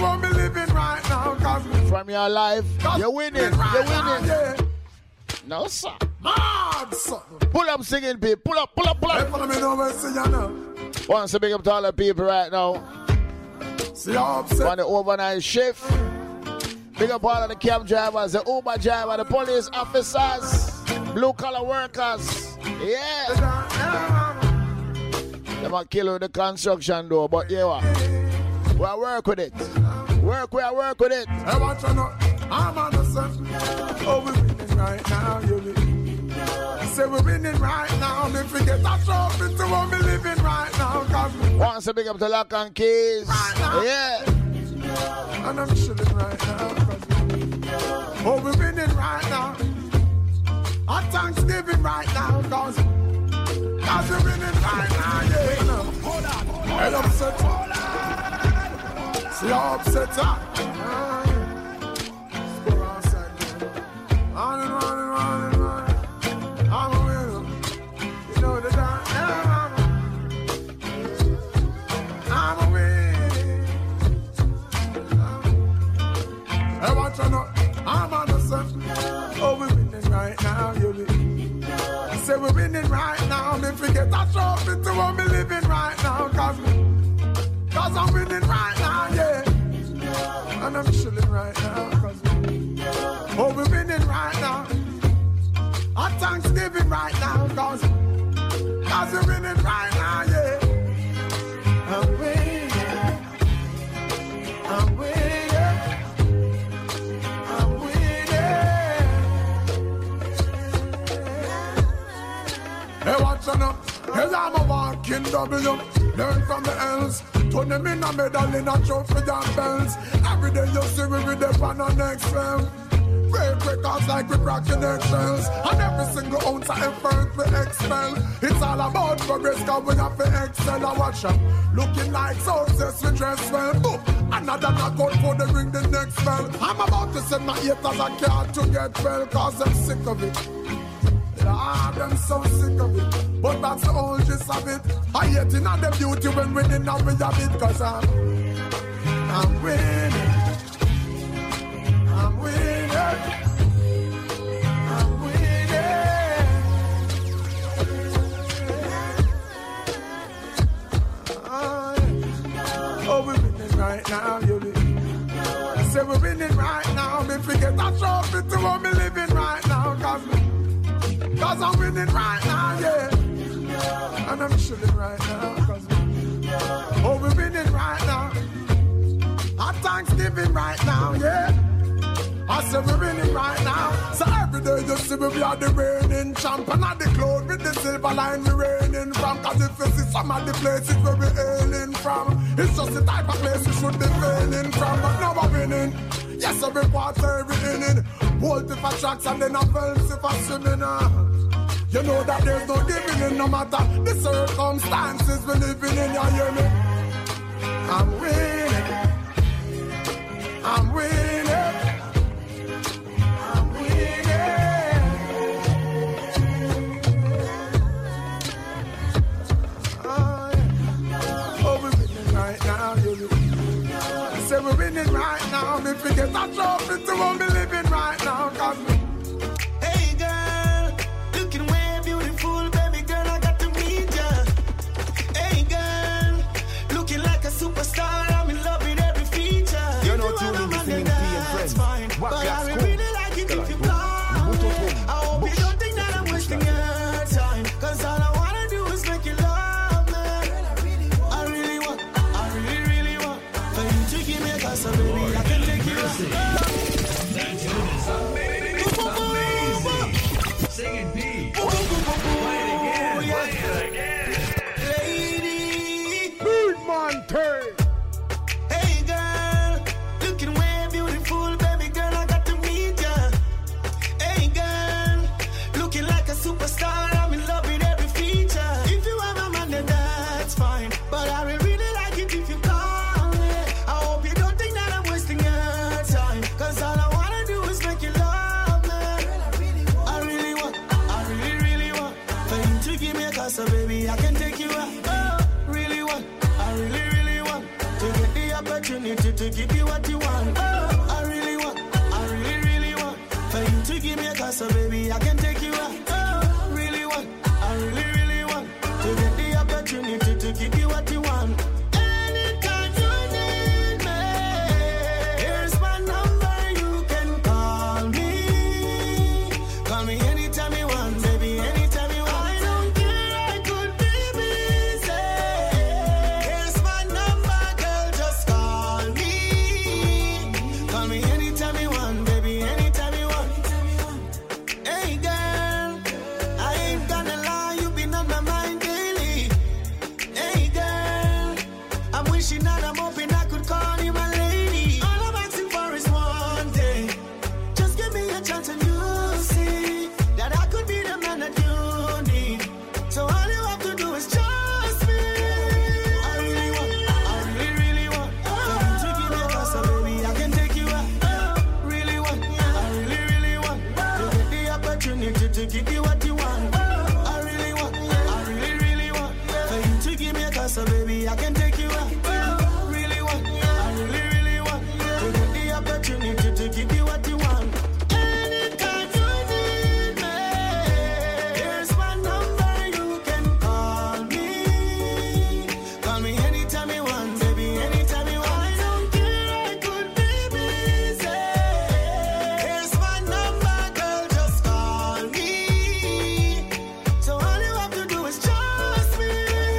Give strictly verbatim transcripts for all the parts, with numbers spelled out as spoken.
what me living right now. Cause from your life, you're winning, right you're winning. Now, yeah. No, sir. Mad, son. Pull up singing, people. Pull up, pull up, pull up. Hey, follow me now, where see you now. Want to big up to all the people right now. See how upset. On the overnight shift. Big up all of the cab drivers, the Uber driver, the police officers, blue collar workers. Yeah. They might kill you with the construction though, but yeah, what? We'll work with it. Work, we'll work with it. I want to know, I'm on the sun. Oh, we're winning right now, you will. Say we're winning right now. Me forget that trophy to what we living right now. Cause once a big up to Lock and Keys. Right now. Yeah. And I'm chilling right now. Oh, we're winning right now. Our Thanksgiving right now. Cause, cause we're winning right now. Yeah. Hold on. Hold on. Upset. Hold on. See how upset that. Let's go outside. On and on and on and on. I'm a winner. You know that I am. I'm a winner. I want to know. I'm on the sun. Oh, we're winning right now. You will. Say we're winning right now. Me forget that trophy to what me living right now. Cause, cause I'm winning right now, yeah. And I'm chilling right now. Cause, oh, we're winning right now. Our Thanksgiving right now, cause, cause we're winning right now, yeah. I'm winning, I'm winning, I'm winning. Hey, watch on up, hey, I'm a walking W. Learn from the L's, turn them in a medal in a trophy and bells. Every day you see we with them on the next level. Break records like we cracking eggshells. And every single ounce of effort we expel. It's all about progress cause we have to excel. I watch them looking like success we dress well. Boom, another knockout for the ring the next bell. I'm about to send my haters a card to get well. Cause I'm sick of it. Lord, I'm so sick of it. But that's the whole gist of it. I hate in all the beauty when winning and we have it. Cause I'm I'm winning. I'm winning. I'm winning. Oh, we're winning right now, you will. Say we're winning right now. Me forget that trophy to what me living right now. Cause, cause I'm winning right now, yeah. And I'm chilling right now. Cause, oh, we're winning right now. Our Thanksgiving right now, yeah. I say we're winning right now. So every day you see me, we are the reigning champ. And at the cloud with the silver line we reigning from. Cause if you see some of the places where we hailing from, it's just the type of place we should be failing from. But now we're winning. Yes, every quarter, every inning. Bolt if I tracks and then I fence if I swimming. Uh. You know that there's no giving in no matter the circumstances we're living in. You hear me? I'm winning. I'm winning. Say we're winning right now. Me forget that trophy to what me living right now. Cause me. Hey girl, looking way beautiful, baby girl, I got to meet ya. Hey girl, looking like a superstar, I'm in love with every feature. You're not tuning listening to your friends. But I would really like it if you come. I hope you don't think that I'm wasting your time. Cause all I wanna do is make you love me. I really want, I really, really want for you to give me a cause, so baby, I can take you out. That tune is amazing. Sing it, P. Play it again. Play it again. Lady. Good man, turn. Hey girl, looking way beautiful, baby girl, I got to meet ya. Hey girl, looking like a superstar, I'm in love with every feature. If you have a man, then that's fine. But I will really like it if you call me. I hope you don't think that I'm wasting your time. Cause all I wanna do is make you love me. I really want, I really, really want for you to give me a cause, so baby, I can take you out. Oh, really want, I really, really want to get the opportunity opportunity to give you what you want. Oh, I really want, I really, really want for you to give me a cause, so baby, I can take you out. Oh, I really want, I really, really want to get the opportunity to give you what you want. Anytime you need me, here's my number, you can call me. Call me anytime you want, baby, anytime you want. I don't care, I could be busy. Here's my number, girl, just call me. Call me anytime you want, baby, anytime you want. Hey girl, I ain't gonna lie, you been on my mind daily. Hey girl, I'm wishing that I'm hoping I could call you my lady. All I'm asking for is one day. Just give me a chance and you'll see that I could be the man that you need. So all you have to do is trust me. I really want, I really, really want for you to give me a cause, so baby, I can take you out. Really want, I really, really want to get the opportunity to give you what you want. I really want, I really, really want for you to give me a cause, so baby, I can take you out. Really want, I really, really want to get the opportunity to give you what you want. Anytime you need me, here's my number, you can call me. Call me anytime you want, baby, anytime you want. I don't care, I could be busy. Here's my number, girl, just call me. So all you have to do is trust me.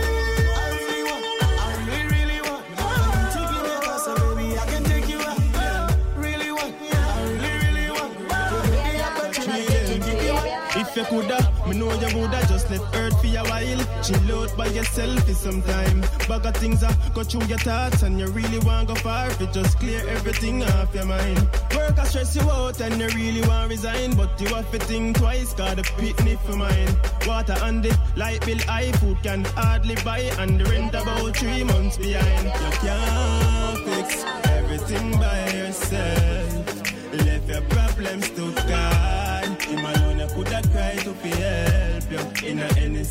I really want, I really, really want for you to give me a cause, so baby, I can take you out. Really want, I really, really want to get the opportunity to give you what. If you coulda, me know you woulda just left Earth for a while. Chill out by yourself for some time. Bag of things that go through your thoughts, and you really want go far. If you just clear everything off your mind. Work a stress you out, and you really want resign, but you have to think twice. Got a pitney for mine. Water and the light bill, high food can hardly buy, and the rent about three months behind. You can't fix everything by yourself. Left your problems to God. Him alone you coulda cry to fi help you in a any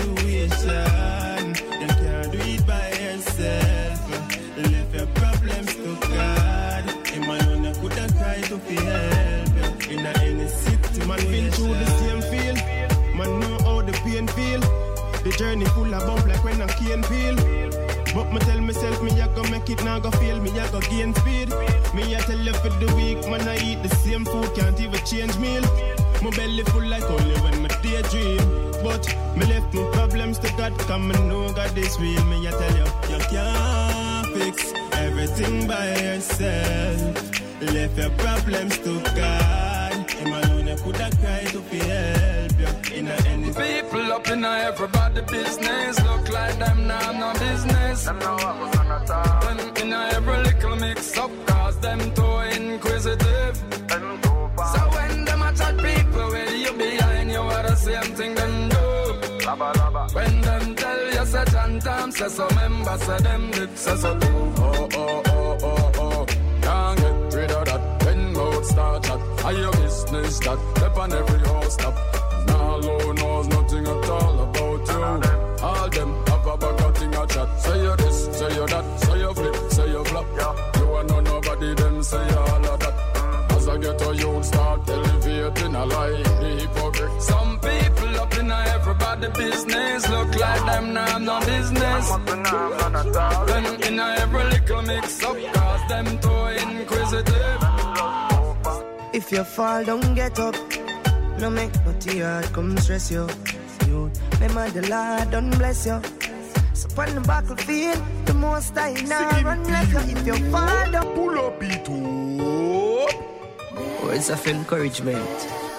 situation. You can't do it by yourself. Left your problems to God. Him alone you coulda cry to fi help you in a any situation. Man feel through the same feel. Man know how the pain feel. The journey full of bump like when I can't peel. But me tell myself me I go make it, now go fail, me I go gain speed. Me I tell you for the week, man I eat the same food, can't even change meal. My belly full like only when me daydream. But me left my problems to God, come and know God is real. Me I tell you, you can't fix everything by yourself. Left your problems to God. Him alone you coulda cry to fi help you in a any. People up in everybody business, look like them now no business. Them know what was gonna talk. Them in every little mix up, cause them too inquisitive. Them too far. So when them a chat people with you behind you are the same thing them do. Laba, laba. When them tell you such and time, say so members say them lips say so too. Oh oh oh oh oh, can't get rid of that. When mouth start chat, are your business that step on every house stop. Now low knows nothing at all about you. All them have a bag of thing a chat. Say you this, say you that, say you flip, say you flop. Yeah. You and no nobody them say all of that. As I get a youth start elevating a lie, the hypocrite. Some people up in everybody business, look like them now no business. Then in every little mix up, cause them too inquisitive. If you fall, don't get up. No make nutty hard come stress you. You remember the Lord don't bless you. So on the battlefield, the most I now run left you. If you fall, don't pull up it up. Words of encouragement.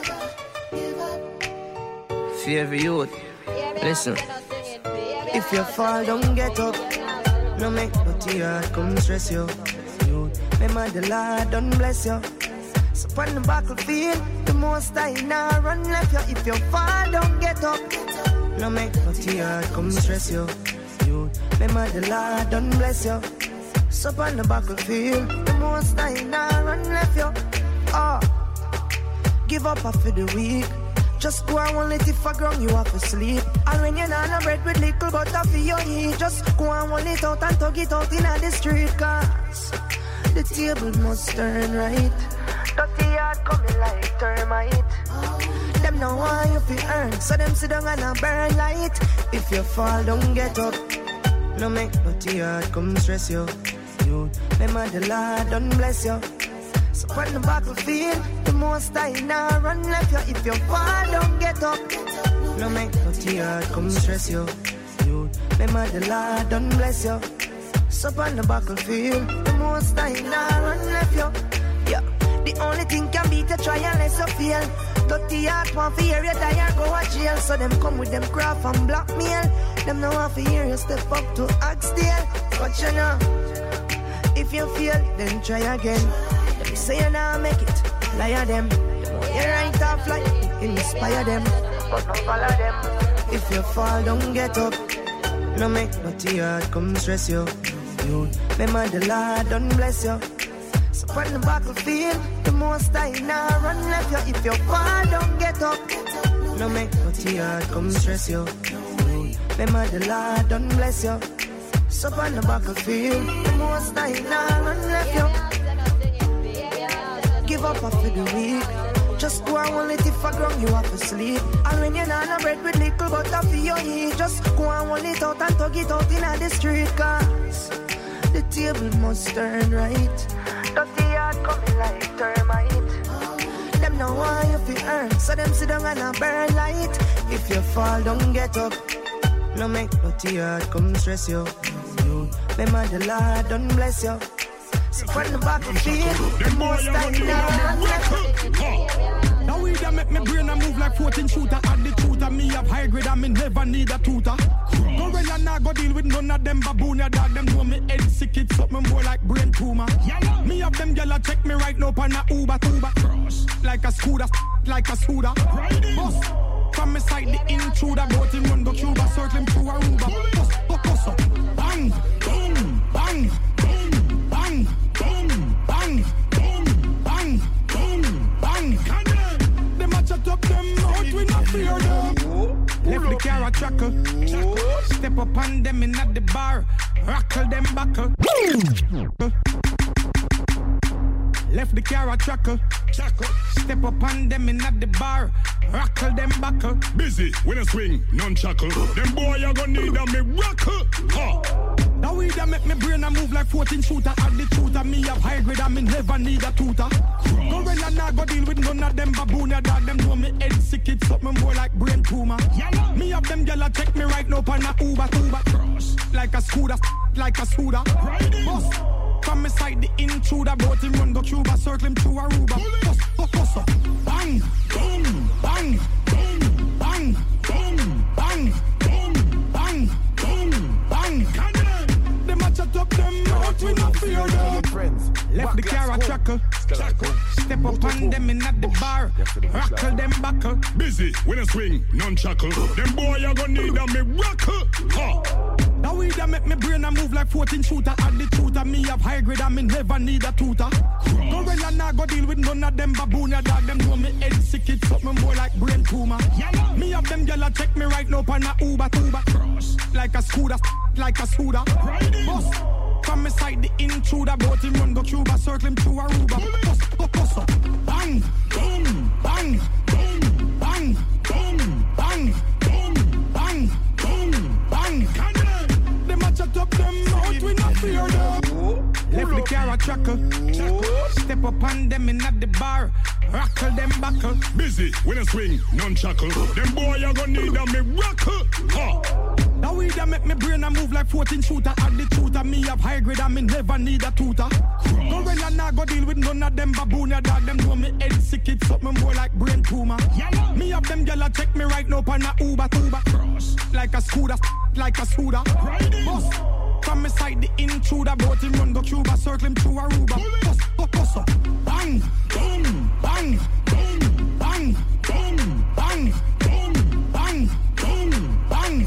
Fear youth. Listen. If you fall, don't get up. No make nutty hard come stress you. You remember the Lord don't bless you. So on the battlefield, the most I now run left you. If you fall, don't get up. No make no tear come stress you. You remember the Lord don't bless you. So on the battlefield, the most I now run left you. Oh, give up after the week. Just go and one let it for ground, you have to sleep. And when you're not no bread with little butter for your eat, just go and one it out and tug it out in the street. Cause the table must turn right. Dirty yard coming like termite. Them know why you feel earn, so them sit down and a burn light. If you fall, don't get up. No make dirty yard come stress you. You, remember the Lord, don't bless you. So on the battlefield, the most I now run left you. If you fall, don't get up. No make dirty yard come stress you. You, remember the Lord, don't bless you. So on the battlefield, the most I now run left you. Yeah, the only thing can beat a try unless you fail. Dirty heart want to hear you die or go to jail. So them come with them craft and blackmail. Them no want to hear you step up to Oxtail. But you know, if you fail, then try again. Let me say you now make it, lie them. You right off like inspire them, but no follow them. If you fall, don't get up. No make dirty heart come stress you. You remember the Lord, don't bless you. So on the battlefield, the most I now run left you. If you fall, don't get up. No make dirty heart come stress you. Remember the Lord, don't bless you. So on the battlefield, the most I now run left you. Give up after the week. Just go and one let it for ground, you have to sleep. And when you're not no bread with little butter for your eat, just go and one it out and tug it out in the street. Cause the table must turn right. Dirty yard coming like termite. Them know why you feel earn, so them sit down and a burn light. If you fall, don't get up. No make dirty yard come stress you. You remember the Lord, don't bless you. So from the battlefield, the most I know. Now we that make me brain and move like fourteen shooter. At the tutor, me have high grade and me never need a tutor. Go well and I go deal with none of them baboon. Ya dog them know me head sick, it's something more like brain tumor. Me have them gyal check me right now on a Uber tuber. Like a scooter, like a scooter. Bus, from me side the intruder. Boat him run go Cuba, circle him through Aruba. Bus, bus, bus, bang, boom, bang, boom, bang, boom, bang, boom, bang, boom, bang. Them a chat up them out, we not fear them. Left the car a trackle, step up on them in at the bar, rockle them buckle. Left the car a trackle, step up on them in at the bar, rockle them buckle. Busy when I swing, non-chuckle. Them boy you gonna need a miracle. Ha! Now we that make me brain and move like fourteen shooter. At the tutor, me have high grade and me never need a tutor. Go well and I go deal with none of them baboon. Ya dog them know me head sick, it's something more like brain tumor. Me have them gyal check me right now on a Uber tuber. Like a scooter, like a scooter. Bus, from me side the intruder. Boat him run go Cuba, circle him through Aruba. Bus, bus, bus, bang, boom, bang, boom, bang, boom, bang, boom, bang, boom, bang. Them a chat up them out, we not fear them. Left the car a trackle, step up on them in at the bar, rockle them buckle. Busy when I swing, non-chuckle. Them boy you gonna need a miracle. Ha! Now we that make me brain and move like fourteen shooter. At the tutor, me have high grade and me never need a tutor. Go well and I go deal with none of them baboon. Ya dog them know me head sick, it's something more like brain tumor. Me have them gyal check me right now on a Uber tuber. Like a scooter, like a scooter. Bus, from me side the intruder. Boat him run go Cuba, circle him through Aruba. Bus, bus, bus, bang, boom, bang, boom, bang, boom, bang, boom, bang, boom, bang. Them a chat up them out, we not fear them. Left the car a trackle, step up on them in at the bar, rockle them buckle. Busy when I swing, non-chuckle. Them boy you gonna need a miracle. Ha! Now we that make me brain and move like fourteen shooter. At the tutor, me have high grade and me never need a tutor. Go well and I go deal with none of them baboon. Ya dog them know me head sick, it's something more like brain tumor. Me have them gyal check me right now on a Uber tuber. Like a scooter, like a scooter. Bus, from me side the intruder. Boat him run go Cuba, circle him through Aruba. Bus, bus, bus, bang, boom, bang, boom, bang, boom, bang, boom, bang, boom, bang.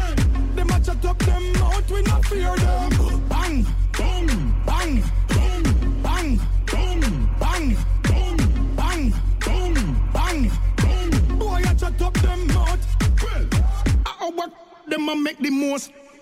Them a chat up them out, we not fear them. Bang, boom, bang, boom, bang, boom, bang, boom, bang, boom, bang, boom. Boy, a chat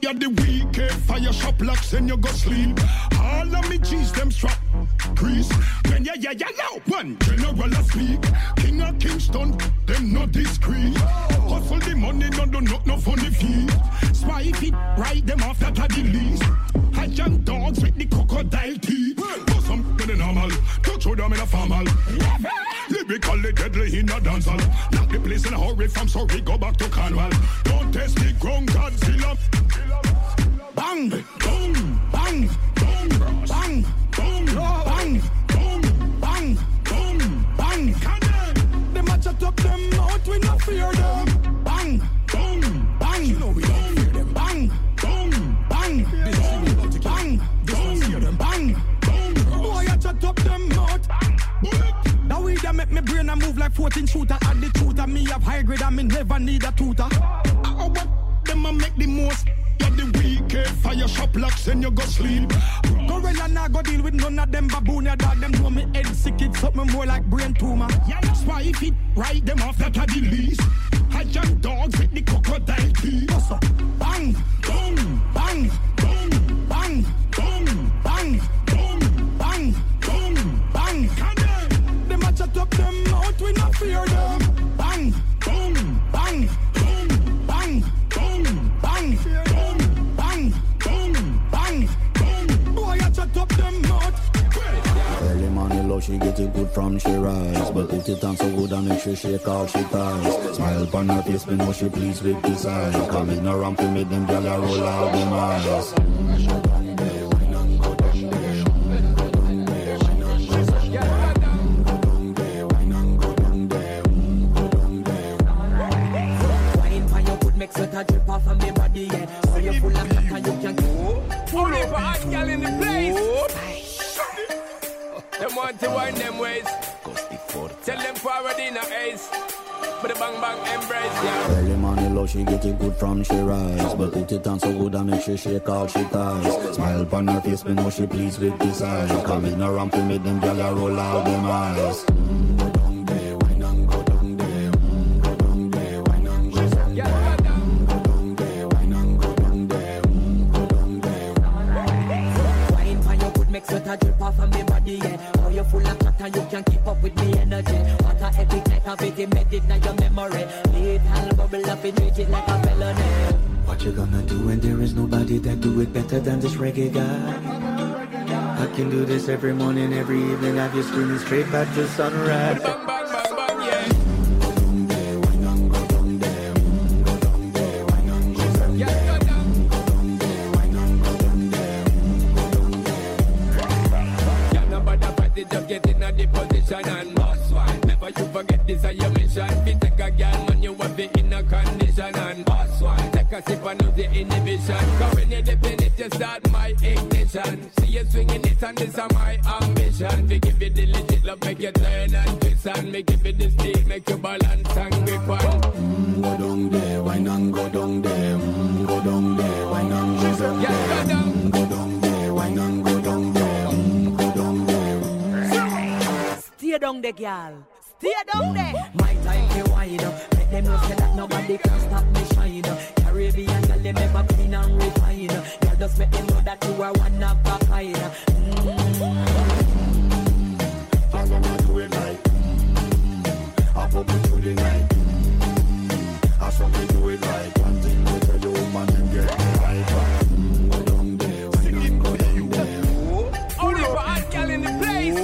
You're the weekend fire shop locks and you go sleep. All of me G's them strap grease. When yeah yeah yeah now one general a speak. King of Kingston, them not discreet. Hustle the money, no do not no funny feet. Spy it, ride them off that are the least. Young dogs with the crocodile teeth. Do something in normal, don't show them in a formal. Lyrically deadly in a dancehall. Knock the place in a hurry from sorry, go back to Cornwall. Don't test the ground, Godzilla. Bang, boom, bang, boom, bang, boom, bang, boom, bang, boom, bang. They match up them out, we not fear them. Bang, boom, bang, you know we don't fear them. Bang, boom, bang, bang, boom, bang, boom. Boy, I chat up them out. Now we da make me brain a move like fourteen shooter. At the tutor, me have high grade and me never need a tutor. Oh, but them a make the most. You're the weekend fire shop locks and you go sleep. Gorilla nah go deal with none of them baboon. Ya dog them know me head sick, it's something more like brain tumor. Spy if it ride them off that are the least. I young dogs with the crocodile teeth. Bang, boom, bang, boom, bang, boom, bang, boom, bang, boom, bang. Them a chat up them out, we not fear them. Bang, boom, bang, boom, bang, boom, bang, boom, bang, boom, bang, boom. Boy, I chat up them out. Early morning low, she get it good from she rise. But put it on so good and make sure she all she ties. Smile upon her face, me know she pleased with this eye. Come in around to make them gyal a roll out them eyes. Sweat a drip off of me body, yeah. So you full of crack and you can pull up a hot girl in the place. Them want to wind them ways. Tell them forward in a ace. But the bang bang embrace, yeah. Early morning low, she get it good from she rise. But put it on so good and make sure she all she ties. Smile upon her face, me know she pleased with this eye. Come in around to make them gyal a roll out them eyes. Sweat a drip off of me body, yeah. Oh, you're full of chat and you can keep up with me energy. What a epic night of it, embedded in your memory. Lethal bubble up and treat it like a felony. What you gonna do when there is nobody that do it better than this reggae guy? I can do this every morning, every evening. Have you screaming straight back to sunrise. Bang, bang, bang, bang, yeah. Just get in a the position and boss one. Never you forget this is your mission. Be take a girl man, you have the inner condition and boss one. Take a sip and lose the inhibition. Cause when you dip in it, you start my ignition. See you swinging it and this is my ambition. We give you the legit love, make you turn and twist and me give you the speed, make you balance and grip on. Mm, go down there, wine and go down there. Mm, go down there, wine and go down there. Mm, go down there, wine and go down there. Stay down there, girl. Stay down there. My time to wine up. Let them know say that nobody can stop me shine. Caribbean girl, they never clean and refine. Girl, just make them know that you are one of a kind. Mm. Girl, I'ma do it like mm. I'll put it through the night. Mm. I saw me do it like one thing we tell the woman and get me right back. Mm. Go down there, wine and go down there. Only for hot girl in the place.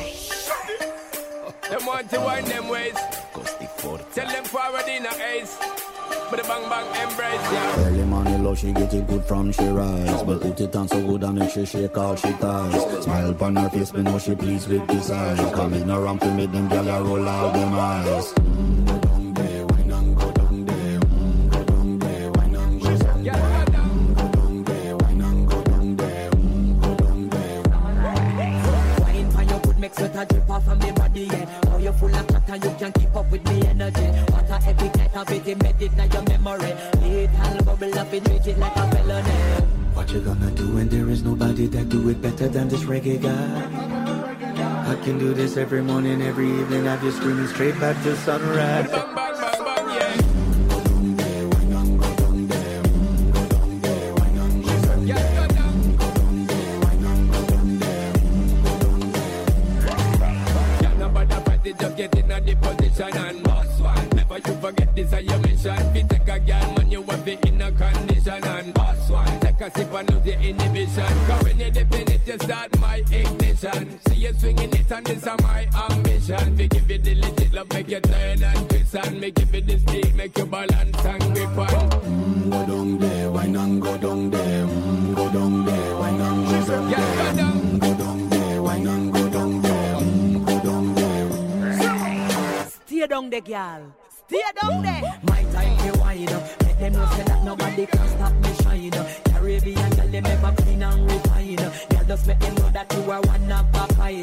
Them want to wind them ways. Tell them forward in a ace. But the bang bang embrace, yeah. Early morning low, she get it good from she rise. But put it on so good and make sure she all she ties. Smile upon her face, me know she pleased with this eye. Come in around to make them gyal a roll out them eyes. Mm, go down there, wine and go down there. Mm, go down there, wine and go down there. Mm, go down there, wine and go down there. Mm, go down there. Wine for your good, make sweat a drip off of me body, yeah. Oh, you're full of chat and you can keep up with me energy. What a epic night of it, embedded in your memory. Lethal bubble up and treat it like a felony. What you gonna do when there is nobody that do it better than this reggae guy? I can do this every morning, every evening. Have you screaming straight back to sunrise. Bang, bang, bang, bang, yeah. Go down there, wine and go down there. Go down there, wine just get in a the position and boss one. Never you forget this is your mission. Fi take a girl, man, you want be in a condition and boss one. Take a sip and lose the inhibition. Cause when you dip in it, you start my ignition. See you swinging it and this is my ambition. We give you the legit love, make you turn and twist and me give you the speed, make you balance and grip on. Mm, go down there, why not go down there? Mm, go down there, why not go down there? Mm, go down there, why not go down there? Mm, go down there. Stay down there, girl. Stay down there. My time to wind up. Let them know say that nobody can stop me shine up. Caribbean girl, they never clean and refine. Girl, just make them know that you are one of a kind.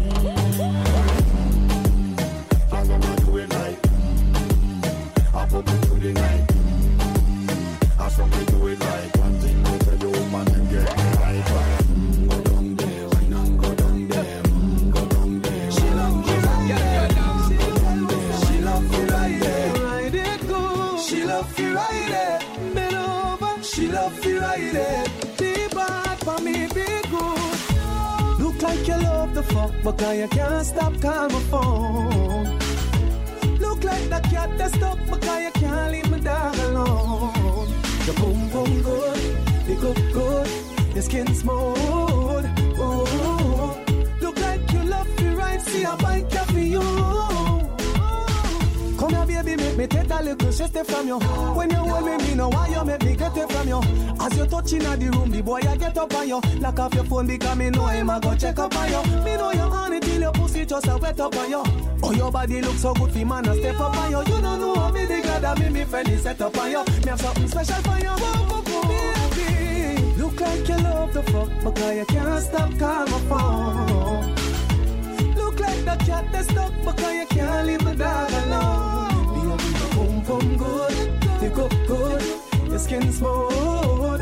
I'm gonna do it like I put it to the night. I saw me do it like one thing with the woman and get me right back. Mm, go down there, why not go down there? Mm, go down there. She love you right there. Go down there. She love you right there. Ride it good. She love you right there. Bend over. She love you right there. Be bad for me, be good. Look like you love the fuck, but now you can't stop calling my phone. Look like the cat that's stuck, because you can't leave my dog alone. Your boom boom good, you cook good, your skin smooth. Oh, look like you love me right, see I buy coffee you. Come here baby, make me take a little sister from you. When you hold me, me know why you make me get it from you. As you touching at the room, the boy I get up on you. Lock off your phone because me know him I go check up on you. Me know you on it till your pussy just a wet up on you. Oh, your body looks so good, fi man, and step up on you. You don't know how me the glad that me, me friend is set up on you. Me have something special for you. Whoa, whoa, whoa. Baby, look like you love the fuck, because you can't stop calling my phone. Look like the cat that's stuck, because you can't leave the dog alone. Baby, boom, boom, good, you go good, your skin smooth.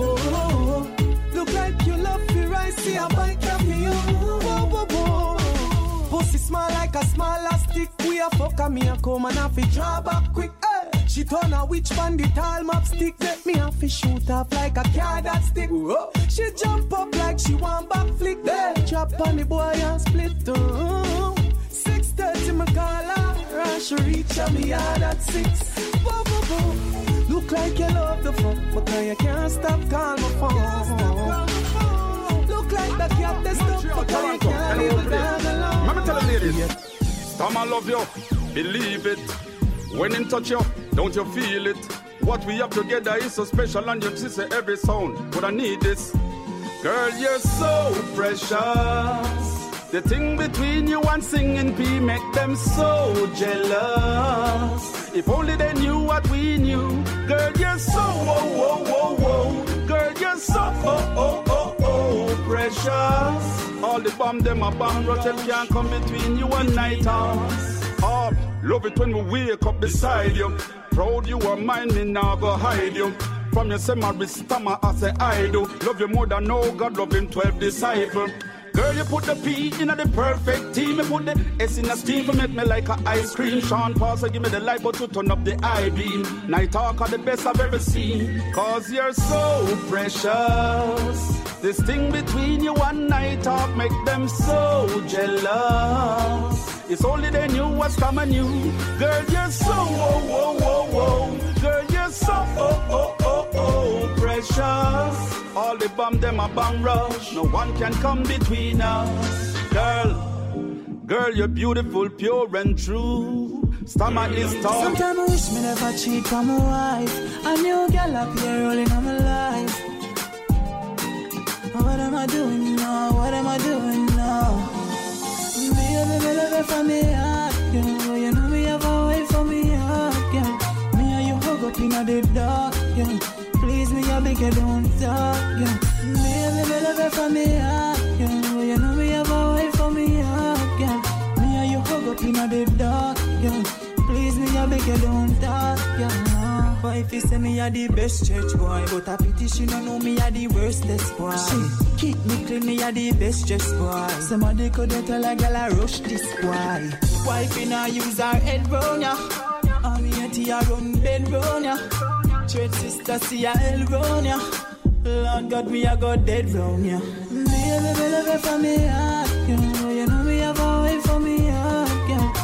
Oh, look like you love me right, see I bite of you. Whoa, whoa, whoa. Pussy small like a small stick. We a fuck and me a come and have to draw back quick. Hey. She turn a witch from the tall map stick. Let me have to shoot off like a car that stick. Whoa. She jump up like she want back flick. Hey. Drop on the boy and split. Oh. six thirty me call her. And she reach on me hard at six. Whoa, whoa, whoa. Look like you love the fuck, because you can't stop calling my phone. Look like the cat that's stuck, because you can't leave the dog alone. Let me tell the ladies, Tom I love you, believe it. When in touch you, don't you feel it? What we have together is so special, and you see every sound. But I need this, girl, you're so precious. The thing between you and singing P make them so jealous. If only they knew what we knew. Girl, you're so whoa, whoa, whoa, whoa. Girl, you're so oh, oh, oh, oh, precious. All the bomb them a bomb Rochelle can't come between you and night hours. Oh, love it when we wake up beside you. Proud you are mine, me now go hide you. From your semi stammer I say I do. Love you more than no God, love him twelve disciples. Girl, you put the P in the perfect team. You put the S in a steam to make me like a ice cream. Sean Paul, so give me the light, but you turn up the I beam. Night talk are the best I've ever seen. Cause you're so precious. This thing between you and night talk make them so jealous. It's only they knew what's coming new. Girl, you're so whoa, whoa, whoa, whoa. Girl, you're so oh, oh, oh, oh, precious. All the bomb them a bomb rush. No one can come between us. Girl, girl, you're beautiful, pure and true. Stammer is tall. Sometimes I wish me never cheat on my wife. A new girl up here rolling on my life. What am I doing now? What am I doing now? Baby, me love it for me heart, girl. You know me have a way for me heart, girl. Me and you hug up in the dark, girl. Please me, I beg you don't talk, girl. Baby, me love it for me heart, girl. You know me have a way for me heart, girl. Me and you hug up in the dark, girl. Please me, I beg you don't talk, girl. But if you say me a the best church boy, but a pity she don't know me a the worstest boy. She keep me clean, me a the best dress boy. Somebody could tell a girl I rush this boy. Wife in a use her head round ya. And me a tea a run bed round ya. Trade sister see a hell round ya. Lord God me a go dead round ya. Baby, me love it for me heart, girl. You know me have a way for me heart, girl.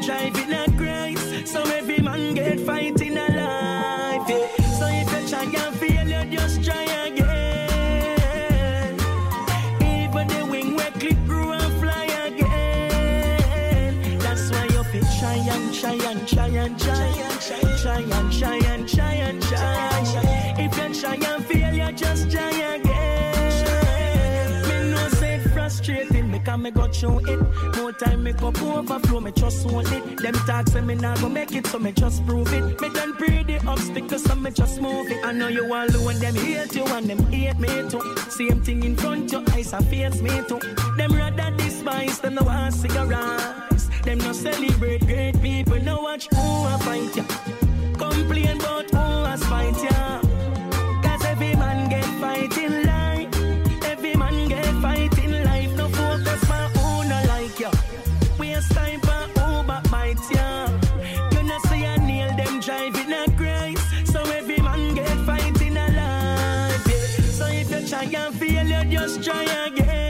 driving a grace. So every man get fight in a life, yeah. So if you try and fail, you just try again. Even the wing where clip grew and fly again. That's why you feel try and try and try and try and try and try and try and try. If you try and fail, you just try again. Me no say it frustrating, me can me go through it. More time me cup overflow, me just hold it. Them talks say me not go make it, so me just prove it. Me done pre the obstacles, so me just move it. I know you all alone, them hate you and them hate me too. Same thing in front your eyes and face me too. Them rather despise, them no want cigarettes. Them no celebrate great people, no watch who a fight ya. Complain about who has fight ya. Cause every man get fight in life. Every man get fight in life. No focus for who no like ya. Waste time for who backbite ya. You know say I nail them driving a grace. So every man get fight in a life, yeah. So if you try and fail, you just try again.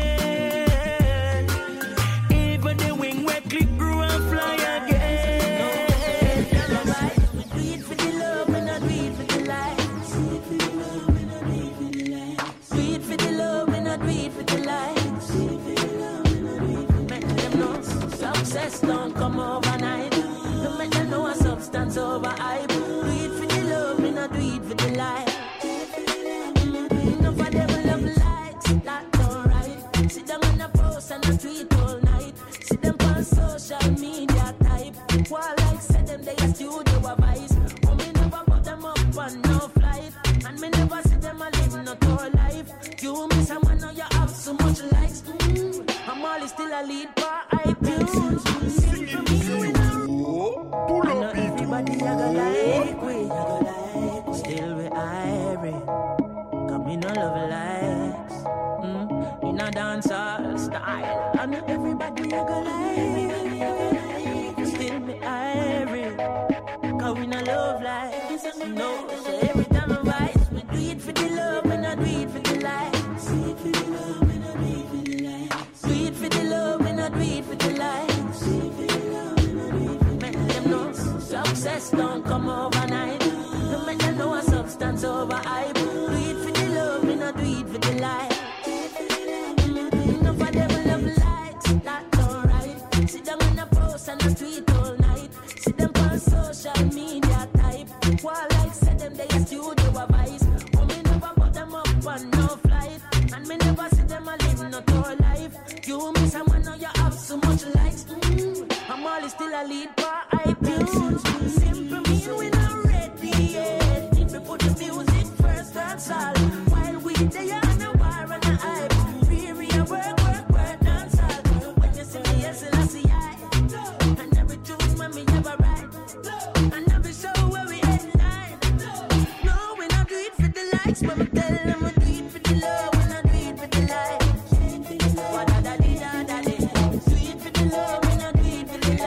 Even the wing where clip grew and fly again. We do it for the love and not do it for the lights. Do it for the love and not do it for the lights. Do it for the love and not do it for the lights. Do it for the love and not do it for the lights. Make them know success don't come overnight. Don't make them know a substance over hype. Do it for the love and not do it for the lights. Enough of them love lights, that's alright. Sit down on the post and the street all night. See them on social media type. While like said them they a studio advice. Oh, me never put them up on no flight. And me never see them a live no tour life. You miss someone now you have so much likes. Mm. I'm always still a lead for iTunes. Sing for me when I'm pull up it. Everybody I go like we, I go like still we irie. Come in no love likes. Mm. In a dancehall style. And everybody I go like still me irie. Cause we no love likes. No, so every time I rise, we do it for the love and I do it for the lights. Do it for the love and I do it for the lights. Do it for the love and I do it for the lights. Do it for the love and I do it for the lights. Make them know success don't come overnight. Don't make them know a substance over hype. Do it for the love and I do it for the lights. Enough of them love lights, that's alright. Sit down on the post and the street all night. See them on social media type. While like said them they a studio advice. Oh, me never put them up on no flight. And me never see them a live no tour life. You miss someone now you have so much likes. Mm. I'm always still a lead for iTunes. Simple me we not ready yet. If we put the music first, that's all. While we they on the war and the hype. Weary and work, work, work, dance all. When you see me, yes, and I see I. And every tune when me never write. And every show where we headline. No, we not do it for the likes, but we tell them we do it for the love. We not do it for the likes. What da da di da da di. Do it for the love, we not do it for the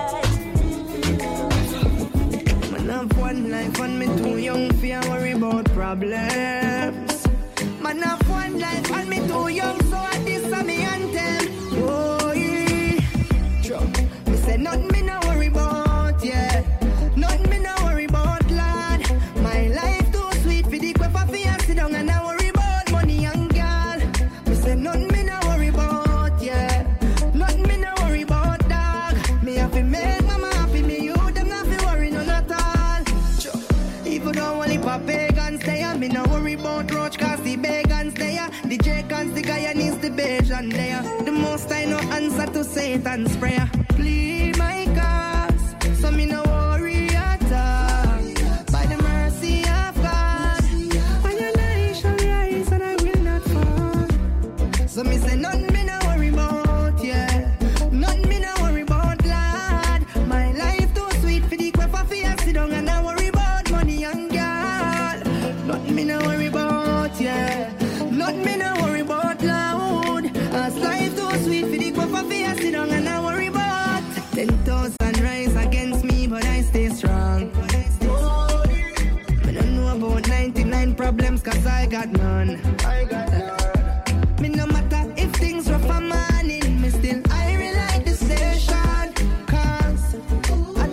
likes. Man have one life and me too young for worry about problems. Man have one life and me too young, so I diss a me anthem. Oh yeah, me say nothing me no worry about, yeah. Nothing me no worry about, lad. My life too sweet for the quiff for you sit down and I worry about money and girl. Me say nothing me no worry about, yeah. Nothing me no worry about, dog. Me have to make mama happy, me you them not fi worry none at all. Even though only for pagans there, me no worry about roach cause the pagans there. The Jacons, the Guyanese, the Bajan there. The most I know answer to Satan's prayer. Plead my cause, so me no worry at all. By the mercy of God, on your light shall rise and I will not fall. So me say nothing me no worry about, yeah. Nothing me no worry about, lad. My life too sweet for the quiff for you sit down and I worry about money and girl. Nothing me no worry about, yeah. Nothing me no worry about, loud. As life too sweet for the quiff for you sit down and I worry about. Ten thousand rise against me, but I stay strong. Me don't know about ninety-nine problems, cause I got none. I got none. Me no matter if things rough a morning, me still I relight the station. Cause I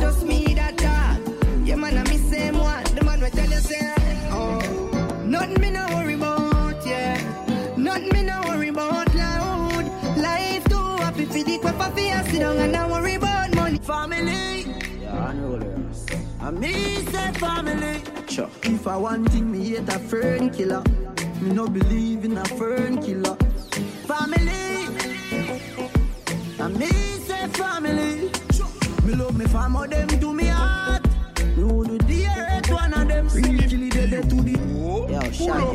And me say family. Sure. If I want thing, me hate a fern killer. Me no believe in a fern killer. Family. And me say family. Me love me family, them to me heart. Me wanna dear one of them. Really kill it dead to the. Yo, shut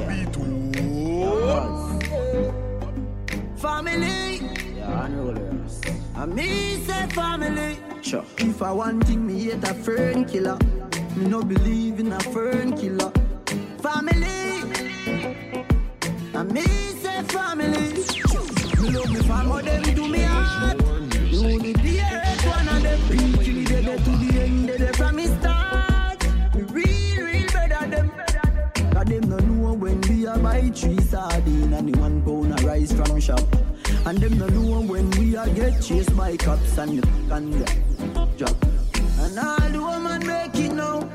family. Yeah, I know this. And me say family. Sure. If I want thing, me hate a fern killer. Me no believe in a fern killer. Family. And me say family. Me love me family, them to me heart. You only dear one of them. Really kill it to the end. They from me start. Me real, real better them. Cause them no know when we a buy three sardines and the one pound of rice from shop. And them no know when we a get chased by cops and the and the drop. And all the woman make it now.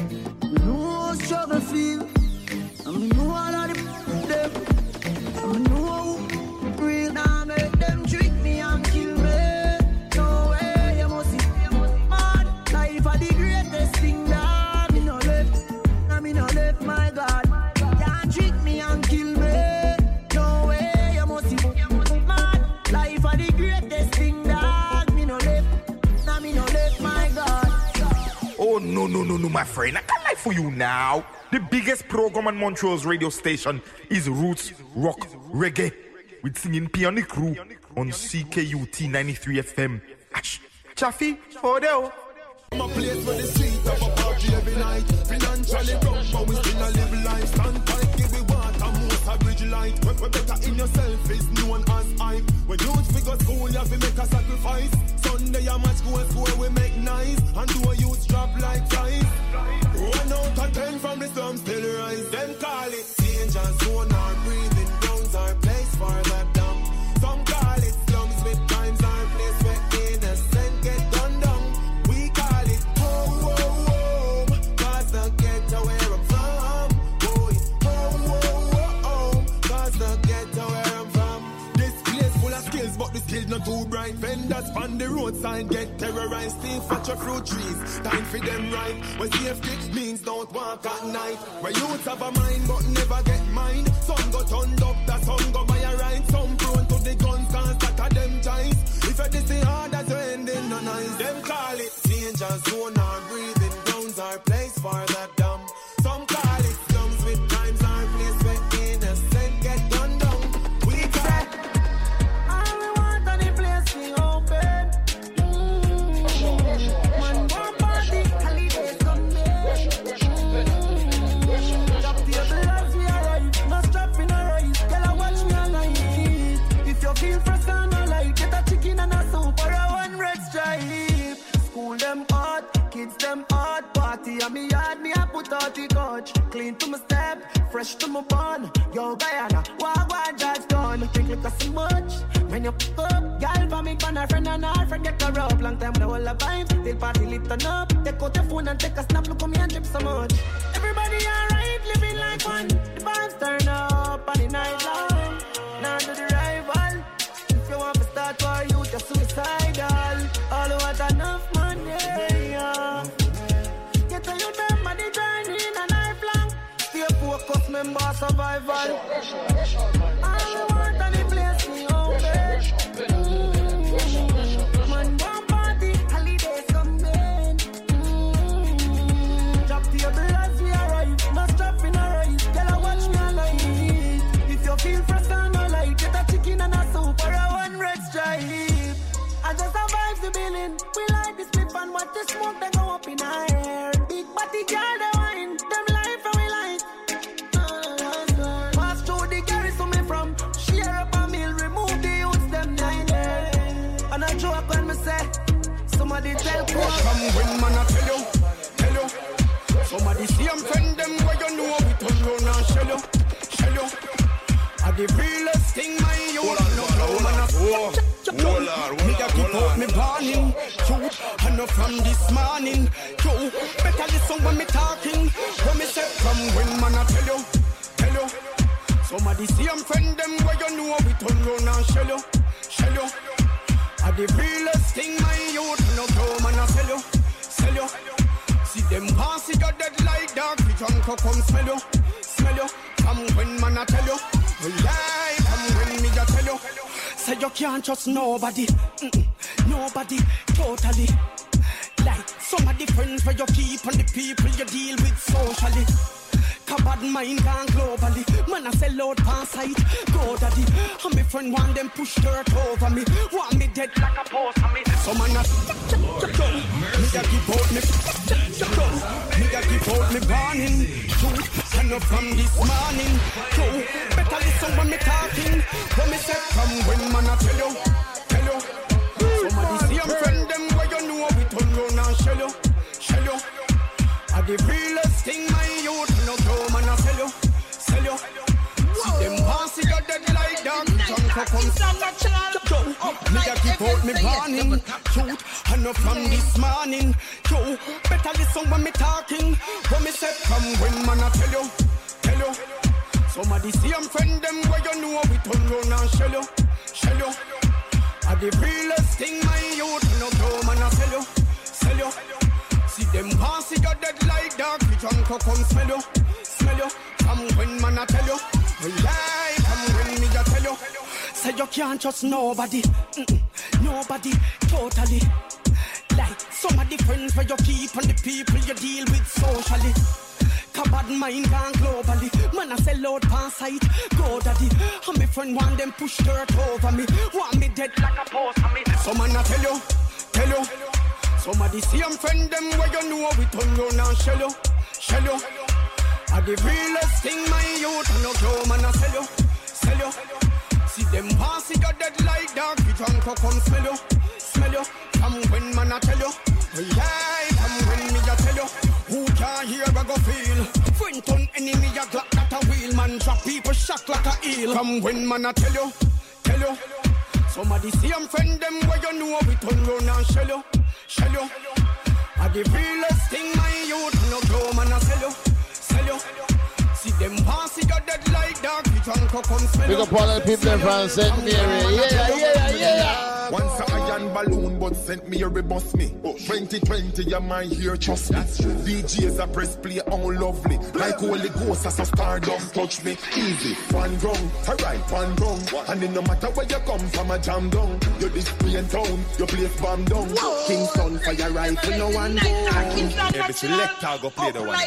We know how struggle feel. And we know all of the them. And we know how real now make them trick me and kill me. No way, you must see mad. Life are the greatest thing that me no left. And me no left, my God. Can't trick me and kill me. No way, you must see mad. Life are the greatest thing that me no left. And me no left, my God. Oh no no no no my friend, I can't lie for you now. The biggest program on Montreal's radio station is Roots Rock Reggae with singing P on the crew on C K U T ninety-three F M. Ash, Chaffee, for there. I'm a place where the sweet of a party every night. Financially broke, but we still a live life. Stand tight, give we water, most a bridge light. When we better in yourself is known as hype. When youth figure school, you have to make a sacrifice. Sunday, you must go and school, we make nice. And do a youth drop like flies. One out of ten from the slums still rise. Them call it danger zone or breathing grounds or place for that dump. Some call it slums with times or place where innocent get done down. We call it home, home, home, cause the ghetto where I'm from. Boy, home, home, home, cause the ghetto where I'm from. This place full of skills, but the skills not too bright. Vendors on the roadside get terrorized. Still fetch your fruit trees, time for them right. Where safety means don't walk at night. Where youths have a mind but never get mine. Some go turned up, that some go by a ride. Some prone to the guns, cause that are them ties. If you this hard as you ending no nice. Them call it danger zone or breathing grounds or place for that dumb. Some call it slums with times or place where innocent get done down. We call it all we want on the place we open. Mm-hmm. Man, one party, holiday Sunday. Mm-hmm. Top table as we arrive, no strap in a rise. Girl, I watch me all night. If you feel fresh and a light, get a chicken and a soup or a one red stripe. School them hard, kids them hard. Party on me yard, me I put out the coach. Clean to my step, fresh to my bun. Yo, Guyana, walk one judge done. Think like a so much. When you pick up, girl for me, pan her friend and her friend get her up. Long time the whole of vibes, till party lit turn up. Take out your phone and take a snap, look at me and drip so much. Everybody alright, living like one. The vibes turn up on the night long. Now do the rival. If you want to start for you, you're suicidal. All who want enough money, yeah. Get to you them and the journey in a knife long. Stay focused, member survival. All we want on the place we open. Mm-hmm. Man, one party, holiday Sunday. Mm-hmm. Drop table as we arrive. No strap in a rise. Girl, I watch me all night. If you feel fresh and no light, get a chicken and a soup or a one red stripe. I just survive the billing. We like the split and watch the smoke that go up in our air. Big body girl, the wine, them life and we like. Uh, pass through the Gary, so me from share up a meal, remove the youths, them nine there. And I joke when me say, somebody tell me. Come when man I tell you, tell you. Somebody see them friend them where you know we turn round and shell you, shell you. Are the realest thing my you want to know, man. Me a keep out me burning, yo. I know from this morning, yo. Better listen when me talking. When me say from when man I tell you, tell you. Somebody see them friend them where you know we turn round and shell you, shell you. Are the realest thing my youth no go man I sell you, sell you. See them Junko come smell you, smell you. Come when man I tell you, yeah. Come when me I tell you, say you can't trust nobody, Mm-mm. nobody, totally. Like some of the friends where you keep and the people you deal with socially. Bad mind gone globally. Man, I sell out past sight. Go daddy. And my friend want them push dirt over me. Want me dead like a post on me. So man, I me a give out me. Me a give out me warning. Truth, and up from this morning. True, better listen when me talking. When me say come when man I tell you, tell you. Somebody see I'm friend them where you know we turn round and shell you, shell you. I the realest thing my youth no go man I sell you, sell you. See them pass it got dead like dog. Junko come stand natural. Me a keep out me warning. Truth, I know from this morning. Yo, better listen when me talking. When me say come when man I tell you, tell you. Somebody see I'm friend them where you know we turn round and shell you, shell you. I the realest thing my youth no go man I sell you, sell you. See them pass it got dead like dog. The Junko come smell you, smell you. Come when man I tell you, yeah. Come when me I tell you, say you can't trust nobody, Mm-mm. nobody, totally. Like some of the friends where you keep and the people you deal with socially. Bad mind gone globally. Man I sell out past sight. Go daddy. And my friend want them push dirt over me. Want me dead like a post on me. So man I tell you, tell you. Somebody see I'm friend them where you know we turn round and shell you, shell you. I the realest thing my youth no go man I sell you, sell you. See them pass it got dead like dog. The Junko come smell you, smell you. Come when man I tell you, yeah. Come when me I tell you. Who can't hear I go feel? Friend turn enemy a glock that a wheel. Man drop people shock like a eel. Come when man I tell you, tell you. Somebody see I'm friend them where you know we turn round and shell you, shell you. I the realest thing my youth no go man I sell you, sell you. See them pass it got dead like dog. The Junko come smell you. Big up all the people from Saint Mary. Yeah, yeah, yeah. Once a iron balloon, but Saint Mary bust me. twenty twenty, you might hear trust me. D Js a press play all lovely. Like Holy Ghost as a star don't touch me. Easy, one wrong, alright, one wrong. And it no matter where you come from, a jam down. You display in town, your place bomb down. Kingston fire rifle, no one down. Every selector go play the one.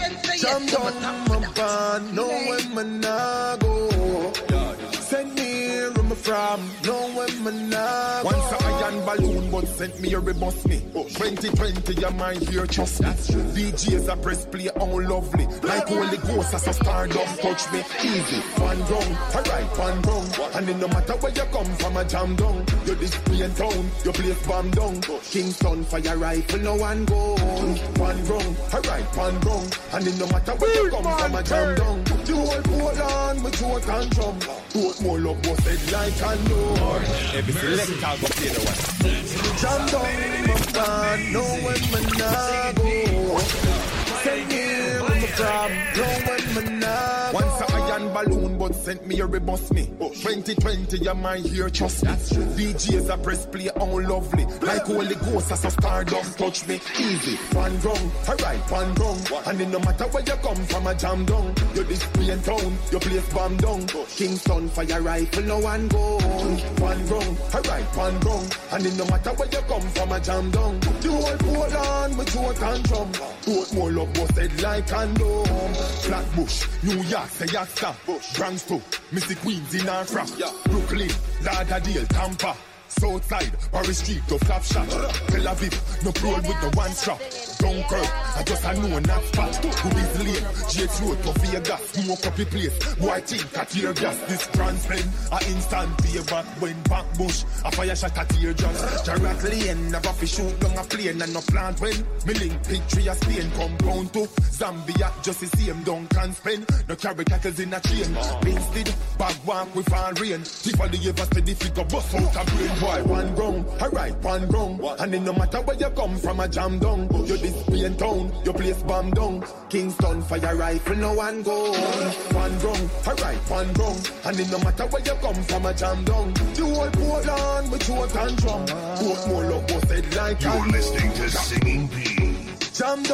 Jam down, my band, no when man nah go. Send me where I'm from, no when man nah go. Once a iron balloon, but sent me a rebus me. twenty twenty, you might hear trust me. D Js a press play all lovely. Like Holy Ghost as a star don't touch me. Easy, one wrong, alright, one wrong. And it no matter where you come from, a jam down. You display in town, your place bomb down. Kingston fire rifle, no one go. One wrong, alright, one wrong. And it no matter where you come from, a jam down. The whole Portland with your tantrum. Put more love was said like I know. Every selector go play the one. Jam down my band, no when man nah go. Send me where I'm from, no when man nah go. Once a iron balloon, but sent me a rebus me. twenty twenty, you might hear trust me. D Js a press play all lovely. Like Holy Ghost as a star don't touch me. Easy, one wrong, alright, one wrong. And it no matter where you come from, a jam down. You display in town, your place bomb down. Kingston fire rifle, no one go. One wrong, alright, one wrong. And it no matter where you come from, a jam down. The whole Portland with your tantrum. Put more love was said like condom. Flatbush, New York, say ya stop. Bronx too, Missy Queens in our frock. Brooklyn, Lauderdale, Tampa. Southside, Paris Street, to flap shot. Tel Aviv, no roll with the one strap. Dunkirk, I just a know not spot. Who is late? J Road to Vegas, smoke up the place. Boy think a tear gas, this transplant. A instant payback when back bush. A fire shot a tear drops. Jarrat Lane, never fi shoot down a plane and no plant when. Me link picture a Spain compound to Zambia, just the same Duncan spend. No carry tackles in a chain. Instead, bag walk with all rain. If all the ever steady figure bust out a brain. Boy, one wrong, alright, one wrong. And it no matter where you come from, a jam down. You display in town, your place bomb down. Kingston fire rifle, no one go. One wrong, alright, one wrong. And it no matter where you come from, a jam down. The whole Portland with your tantrum. Put more love was said like you're listening to Singing P. Jam down.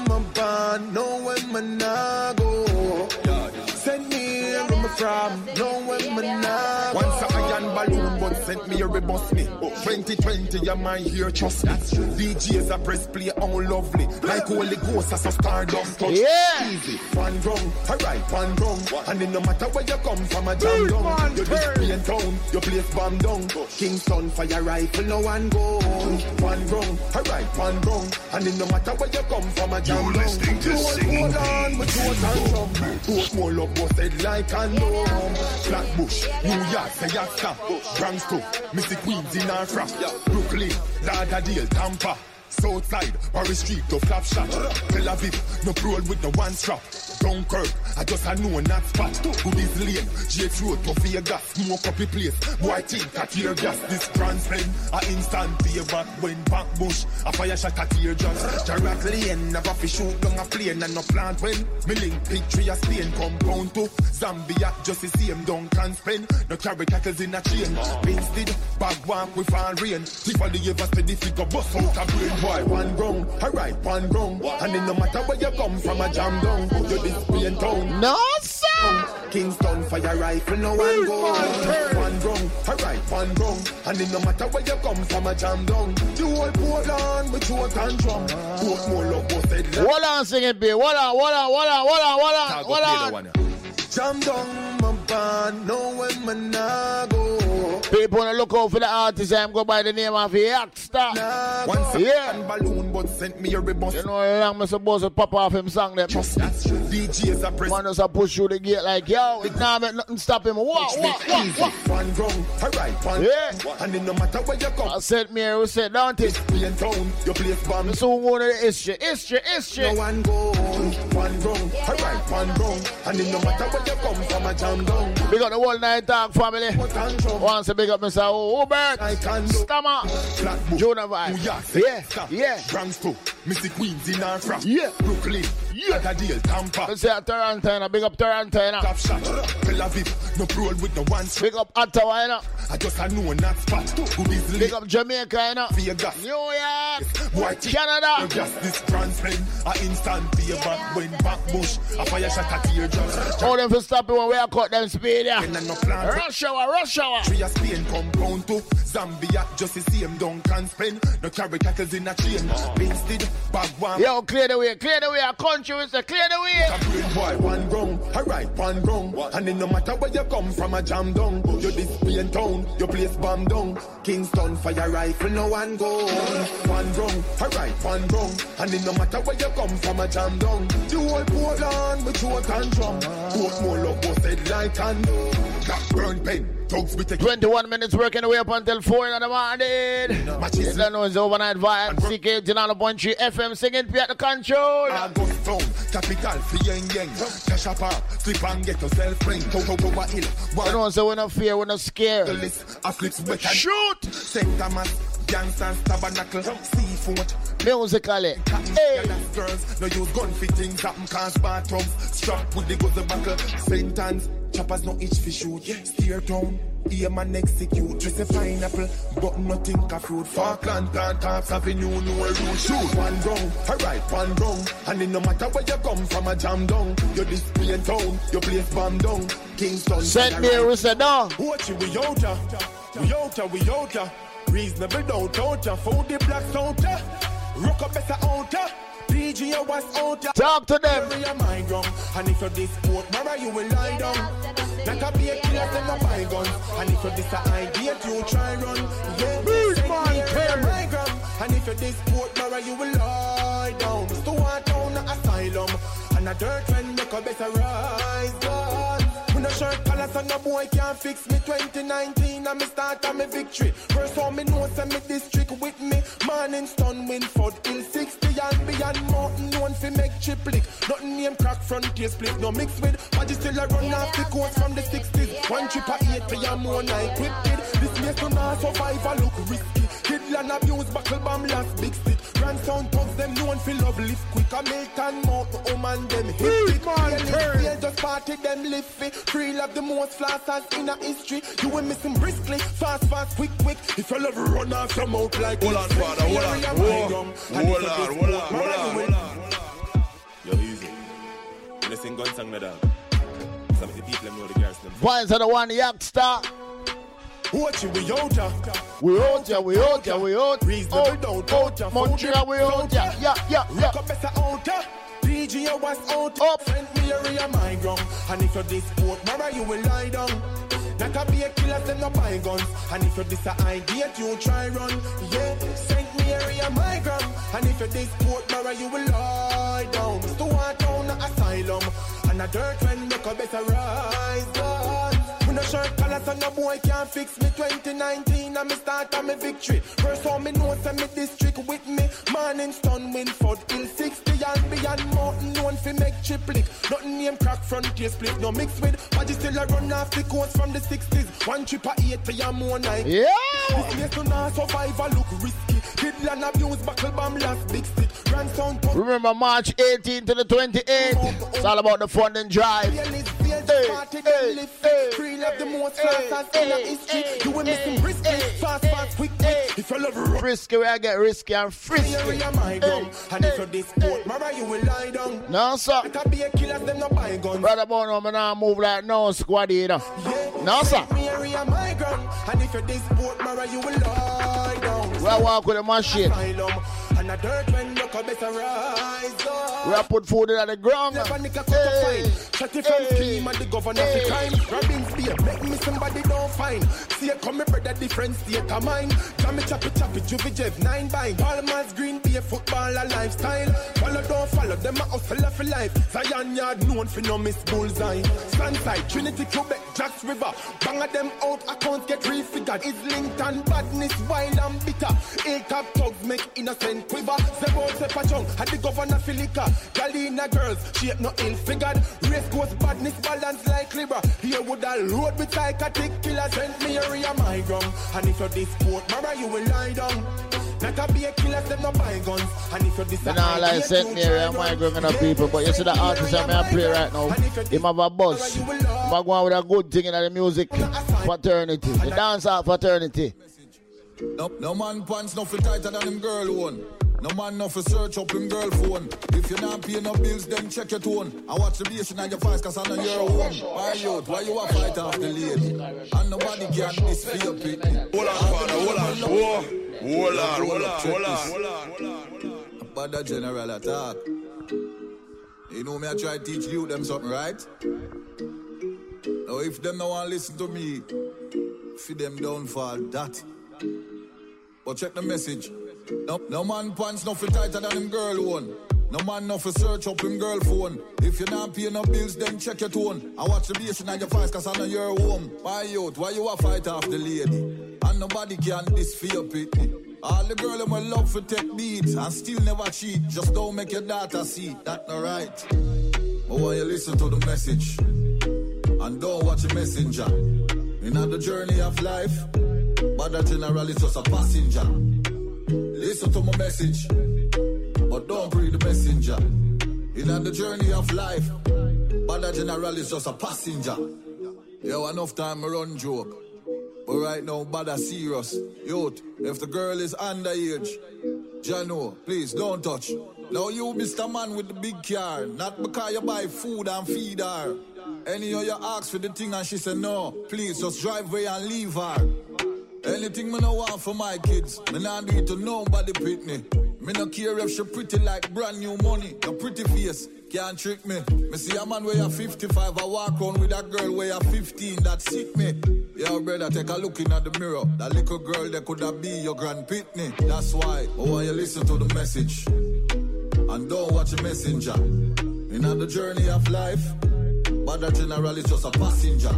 my band, know when my nah go. Send me where I'm from, know when my nah go. Once a iron balloon, but sent me a rebus me. twenty twenty, you might hear trust me. D Js a press play, all lovely. Like Holy Ghost as a stardust touch. Yeah. Easy, one wrong, alright, one wrong. And it no matter where you come from, a jam down. You display in town, your place bomb down. Kingston fire rifle, no one go. One wrong, alright, one wrong. And it no matter where you come from, a jam down. Listening to Singing on with your tantrum. Both more love busted like a norm. Flatbush, New York, say ya stop. Bronx too, Missy Queens in our frock. Brooklyn, Lauderdale, Tampa. Southside, Paris Street, to flap shot. Tel Aviv, no roll with the one strap. Dunkirk, I just a know not spot. Goodies Lane, Jakes Road, to Vegas. Smoke up the place, boy think a tear gas. This transparent, a instant payback. When back bush, a fire shot a tear gas. Jarrett Lane, never fi shoot down a plane and no plant when. Me link picture a Spain, compound to Zambia, just the same Duncan Spain. No carry tackles in a chain. Instead, bag walk with all rain. Tifali ever steady figure bust out a brain. Boy, one wrong, alright, one wrong. And it no matter where you come from, a jam down. You display in town. No, sir. Kingston fire rifle, no one go. One wrong, alright, one wrong. And it no matter where you come from, a jam down. The whole Portland with your tantrum. Both more love busted. Hold on, sing it, B. Hold on, hold on, hold on, hold on, hold on, hold on. Jam down my band, know when my nah go. People wanna look out for the artist. I'm go by the name of Youngster. Nah, once yeah. A balloon, but sent me a rebus. You know how long I'm supposed to pop off him song them. Just that's true. D Js a press. Man does a push through the gate like yo. It can't make nothing stop him. What? What? What? One wrong, alright, one. Yeah. And it no matter where you come. I said me who said don't it? Be in town, your place bomb. So go to the history, history, history. No one go. One wrong, alright, one wrong. And it no matter where you come from, a jam down. Big up the whole Night Talk family. Once a big up Mister Hubert, Stammer, Jonah Vibe. Yeah, yeah. Bronx too, Missy Queens in our frock. Yeah, Brooklyn, yeah. Lauderdale, Tampa. Let's say Toronto, big up Toronto. Top shot, Tel Aviv, no roll with the one. Big up Ottawa, you know. I just I know not spot. Big up Jamaica, you know. Vegas, New York, boy, Canada. Just this transparent, a instant payback when back bush, a fire shot a tear drop. All them for stopping when we are cut them speed, yeah. No rush hour, rush hour. Three a Spain compound to Zambia, just the same Duncan Spain. No carry tackles in a chain. Instead, bag one. Yo, clear the way, clear the way. Our country is a clear the way. A brain boy, one wrong, alright, one wrong. And it no matter where you come from, a jam down. You display in town, your place bomb down. Kingston fire rifle, no one go. One wrong, alright, one wrong. And it no matter where you come from, a jam down. The whole Portland with your tantrum. Both more love busted like and black burn pen. twenty-one minutes working away up until four in the morning. You don't know it's overnight vibe. C K eighty-nine point three F M singing P at the control. August town, capital for yang yang. Cash up up, slip and get yourself ring. Toto over hill. You know, so we're not fear, we're not scared. The list of flips wet. Shoot! Saint Thomas, gangsters, tabernacle, seafood. Musically. Hey. Girls, no use gun fittings, happen cars, bathrooms. Strap with the guzzle buckle. Saint Anne's, choppers no itch for shoot. Steer town, ear man execute. Dress a pineapple, but nothing ka fruit. Falkland, Plantaps Avenue, no rule. Shoot one wrong, alright, one wrong. And it no matter where you come from, a jam down. You display in town, your place bomb down. Kingston. Send me a whistle down. Watch you, we out ya. We out ya, we out ya. Reasonable doubt out ya. Found the blacks out ya. Rock up better out ya. D J was out ya. Talk to them. And if you're this sport, Mara, you will lie down. Not a be a killer, then a buy guns. And if you're this a idea, you try run. Yeah, big man, carry. And if you're this sport, Mara, you will lie down. So I down the asylum. And a dirt when make a better rise, God. When a shirt color, so no boy can't fix me. twenty nineteen, and me start on me victory. First all me know, send me district with me. Morning stun, Winford, Hill sixty and beyond mountain, known fi make chip lick. Nothing name crack frontier split, no mix with. But you still a run off the coast from the sixties. One trip a eight p m more night equipped. This place to not survive, I look risky. Kidland abuse, buckle bomb last big stick. Grand sound thugs, them known fi love lift quick. A Milton mountain, home and them hit it. Yeah, just party, them live fit. Free love the most flossers in a history. You will miss him briskly, fast, fast, quick, quick. If you love run off your mouth like hold on, brother, hold on, hold on, hold on, hold on, hold on. young dog. Some of the people know the girls. Vines are the one, Youngster. Watch you, we out ya. We out ya, we out ya, we out. Reasonable doubt, out ya. Montreal, we out ya. Yeah, yeah, yeah. Rock up better out ya. D J was out up. Send me area my ground. And if you're this sport, Mara, you will lie down. Not a be a killer, send no buy guns. And if you're this a idea, you try run. Yeah, send me area my ground. And if you're this sport, Mara, you will lie down. It's the one town asylum. And a dirt when look a better rise down. We no shirt colors and no boy can't fix me. Twenty nineteen and me start on me victory. First all me know send me district with me. Morning stun Winford Hill sixty and beyond mountain known fi make chip lick. Nothing name crack frontier split no mix with. But you still a run off the coast from the sixties. One trip a eight to your more night. Yeah. This place to not survive a look risky. Kidland abuse buckle bomb last big stick. Run sound pump. Remember March eighteenth to the twenty-eighth. It's all about the fun and drive. Hey, hey, hey. Love the most fast in the history. You will miss him risky, fast, fast, quick, quick. If you love risky, where I get risky and frisky. Hey, and if you're this sport, Mara, you will lie down. No, sir. It can be a killer, them not buy guns. Brother Bono, man, I move like no squad either. Yeah. No, sir. My ground. And if you're this sport, Mara, you will lie down. We walk with a machine. And a dirt when look a better rise up. We have put food in the ground. Never nick a cut of fine. Shut it from scheme and the governor for crime. Robbing spear, make me somebody don't find. See it come me brother different state of mind. Jammy choppy choppy, juvie jev, nine bind. Palmer's green be a footballer lifestyle. Follow don't follow, them a hustler for life. Zion yard known for no miss bullseye. Sunside, Trinity, Quebec, Jacks River. Bang at them out, accounts get refigured. Islington, badness, wild and bitter. A-cap thugs make innocent quiver. Zebo Sepachong, had the governor Filica. Galina girls, shape no ill-figured. Race goes badness, balance like Libra. Here would I load with psychotic killers. Send me area my ground. And if you're this sport, Mara, you will lie down. Not a be a killer, them no buy guns. And if you're this I know like send me area my ground of people. But you see the artist that I play right now. He have a buzz. He have one with a good thing in the music fraternity. The dancer fraternity. No, no man pants nothing tighter than him girl one. No man no for search up him girl phone. If you're not paying no bills, then check your tone. I watch the bass in your face, cause I know you're a woman. Why you why you a fight off the lady? And nobody can disfeel it. Hold on, father, hold on. Hold on, hold on, hold on, hold on. About the general attack. You know me, I try to teach you them something, right? Now if them no want listen to me, feed them downfall, that. But check the message. No, no man pants no for tighter than him girl one. No man no for search up him girl phone. If you're not paying no bills, then check your tone. I watch the bass in your face, cause I know you're a home. Why you, why you a fight off the lady? And nobody can disfeel pity. All the girl in my love for take beats and still never cheat. Just don't make your daughter see, that not right. But when you listen to the message and don't watch the messenger. In the journey of life, but the general is just a passenger. Listen to my message, but don't read the messenger. In the journey of life, but the general is just a passenger. Yo, enough time I run joke, but right now, bad serious. Youth, if the girl is underage, Jano, please don't touch. Now you, Mister Man with the big car, not because you buy food and feed her. Any of you ask for the thing and she said no, please just drive away and leave her. Anything me no want for my kids, me not do it to nobody Britney. Me no care if she pretty like brand new money. A pretty face can't trick me. Me see a man where you're fifty-five, I walk on with a girl where you're fifteen, that sick me. Yo brother, take a look in at the mirror. That little girl that could have be your grand Pitney. That's why, oh when you listen to the message and don't watch a messenger. In the journey of life, but the general is just a passenger.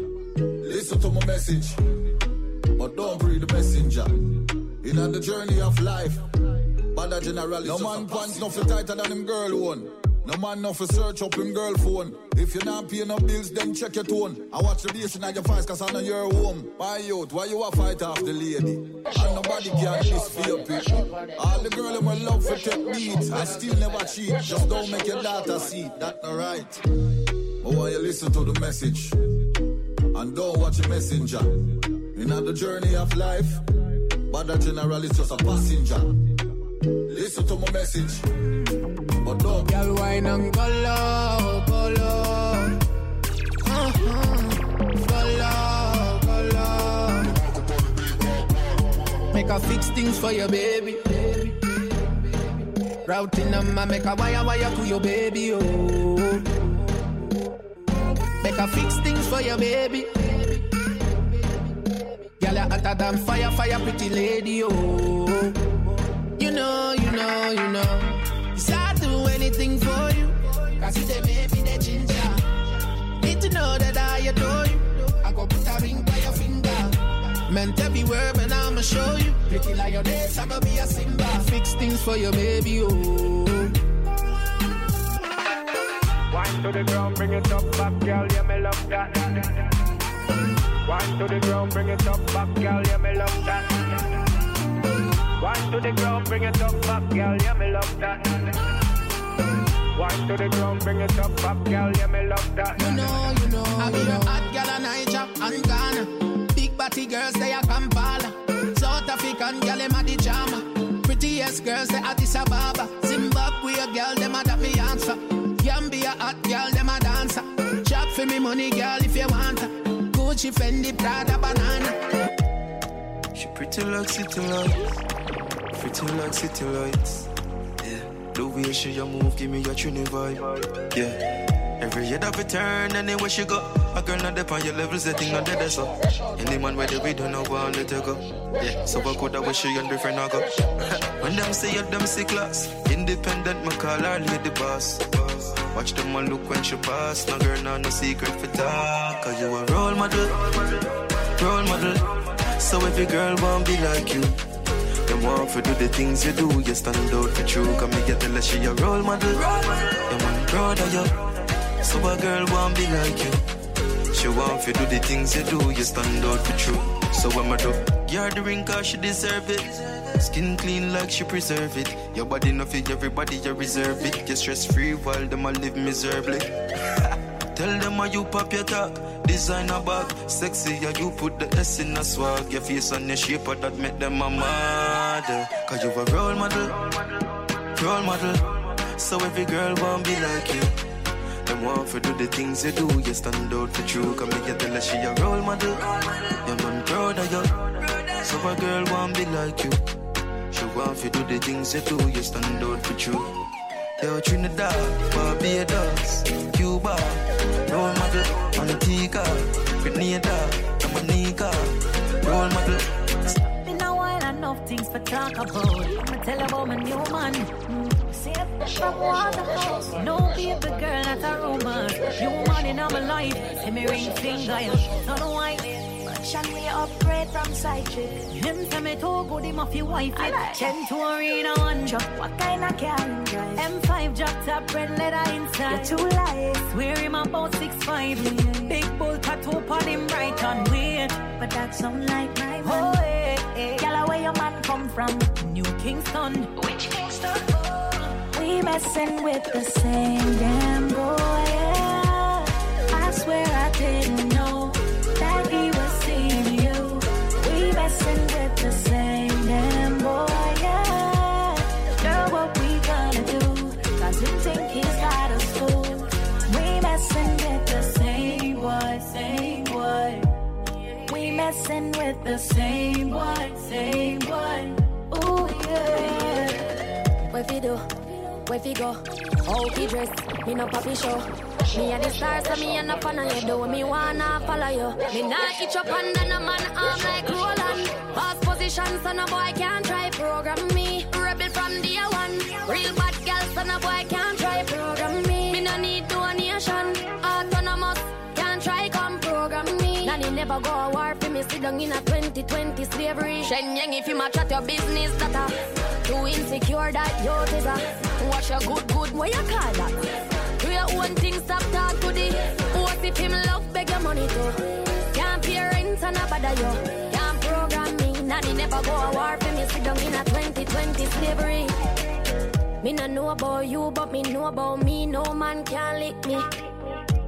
Listen to my message, but don't read the messenger. In the journey of life, but the general is no just man pants no for tighter than him girl one. No man no for search up him girl phone. If you're not paying no bills, then check your tone. I watch the bass in your face, cause I know you're a home. Why you, why you a fight off the lady? And nobody can disfeel people. All the girl in my love for take beats, I still never cheat. Just don't make your daughter see, that not right. But when you listen to the message and don't watch a messenger. In the journey of life, but the general is just a passenger. Listen to my message, but don't. Girl, wine and go low, go low. Make a fix things for your baby. Routing them, I make a wire wire to your baby, oh. Make a fix things for your baby. Girl, you're hotter than fire, fire, pretty lady, oh. You know, you know, you know. Yes, I'll do anything for you. Cause you the baby, the ginger. Need to know that I adore you. I go put a ring by your finger. Meant everywhere, but I'ma show you. Pretty lioness, I'ma be a Simba. Fix things for your baby, oh. Wind to the ground, bring it up back, girl, yeah, me love that. Wind to the ground, bring it up back, girl, yeah, me love that. Wind to the ground, bring it up back, girl, yeah, me love that. Wind to the ground, bring it up back, girl, yeah, me love that. You know, you know, I be a hot girl and Niger and Ghana. Big body girls, they are Kampala. South African girl, them a the drama. Prettiest girls, they Addis Ababa. Zimbabwe girl, them a that me answer. Gambia hot girl, them a dancer. Chop for me money, girl, if you want her. Gucci, Fendi, Prada, banana. She pretty like city lights. Pretty like city lights. Yeah. The way she a move, give me a trini vibe. Yeah. Every year that we turn, anywhere she go. A girl not dep on your levels, the thing not dead so. Any man where they we don't know where let her go. Yeah, so I could have wish she and different I go. When them say you them see class, independent, me call her lady boss. Watch them and look when she pass. No girl, no, no secret for talk. Cause you a role model, role model. So every girl won't be like you. Them want to do the things you do, you stand out for true. Come me get tell her she a role model. Them man proud of you. So a girl won't be like you. She want to do the things you do, you stand out for true. So what I do? Give her the ring cause she deserve it. Skin clean like she preserve it. Your body no fit everybody, you reserve it. You stress free while them a live miserably. Tell them how you pop your talk. Designer bag, sexy, yeah, you put the S in a swag. Your face and your shape, that make them a model. Cause you a role model, role model. So every girl won't be like you. Them want to do the things you do, you stand out for true. Come me get tell her she a role model. Your man proud of you. So a girl won't be like you. She want to do the things you do, you stand out for true. Yo, Trinidad, Barbados, Cuba, role model, Antigua, Grenada, Dominica, role model. Been a while, enough things for talk about. I'ma tell about my new man. Mm. See it from Waterhouse. No baby girl, that's a rumor. You man in my life, see me ring finger, you don't know why. Shall we upgrade from side chick? Him tell me to go the muffy wife it. Ten to arena one drop. What kind of car you drive? M five drop top red leather inside. You're too light. Swear him about six five. Big bull tattoo on him right on weird. But that sound like my man. Oh, hey, hey. Girl, where your man come from? New Kingston. Which Kingston? We messing with the same damn boy, yeah. I swear I didn't know that he was seeing you. We messing with the same damn boy, yeah. Girl, what we gonna do? Cause we think he's got us fooled. We messing with the same boy, same boy. We messing with the same boy, same boy. Ooh, yeah. What we do? Where we go? How we dress? Me no papi show. Me and the stars, so me and up on you. Do me wanna follow you. Me not itch up under no man arm like Roland. Past position, so no boy can't try program me. Rebel from day one. Real bad girl, so no boy can't try program me. Me no need donation. Autonomous, can't try come program me. Nanny never go a war for me. Sit down in a twenty twenty slavery. Shen Yang, if you match at your business, that a too insecure that you is a. Watch your good, good, what you call that? Do your own thing, stop talk to the. What if him love, beg your money too? Can't pay rent and a bother you. Can't program me, nanny never go a war for me. Sit down in a twenty twenty slavery. Me no know about you, but me know about me. No man can lick me.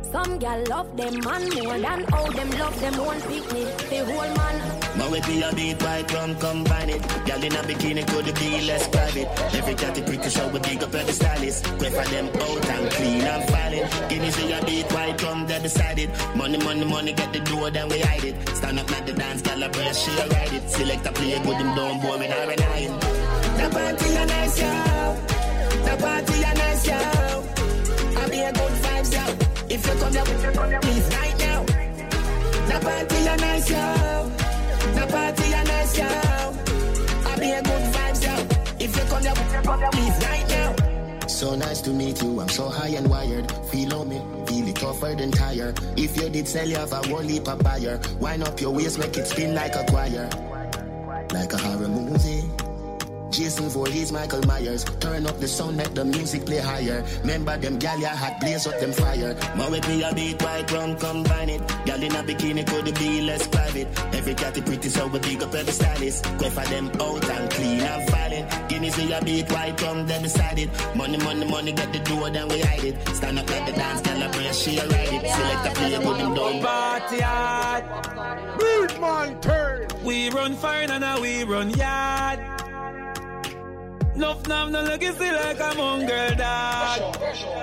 Some gal love them man more than how them love them one picnic. The whole man. My way be a beat white rum combine it. Gal in a bikini could be less private. Every catty pretty show we big up every stylist. Quay for them out and clean and filing. Give me see a beat white rum they decided. Money, money, money get the door then we hide it. Stand up at the dance, gal a breast she a ride it. Select a play good him down boy with her and iron. The party a nice yo. The party a nice yo. I be a good vibes yo. If you come down, please right now. The party a nice yo. The party a nice yo. I be a good vibes yo. If you come down, please right now. So nice to meet you. I'm so high and wired. Feel on me, feel it tougher than tire. If you did sell, you have a whole heap of buyer. Wind up your waist, make it spin like a choir, like a horror movie. Jason Voorhees, Michael Myers. Turn up the sound, make the music play higher. Remember them gal ya had blaze up them fire. My way be a beat white rum combine it. Gal in a bikini could be less private. Every catty pretty so we big up every stylist. Quay for them out and clean and filing. Guineas see a beat white rum then decided. Money, money, money get the door then we hide it. Stand up at the dance, gal a breast she a ride it. Select a play put them down. Party hard. Beat man turn. We run fine and now we run yard. Nuff nam no legacy like a mongrel dog.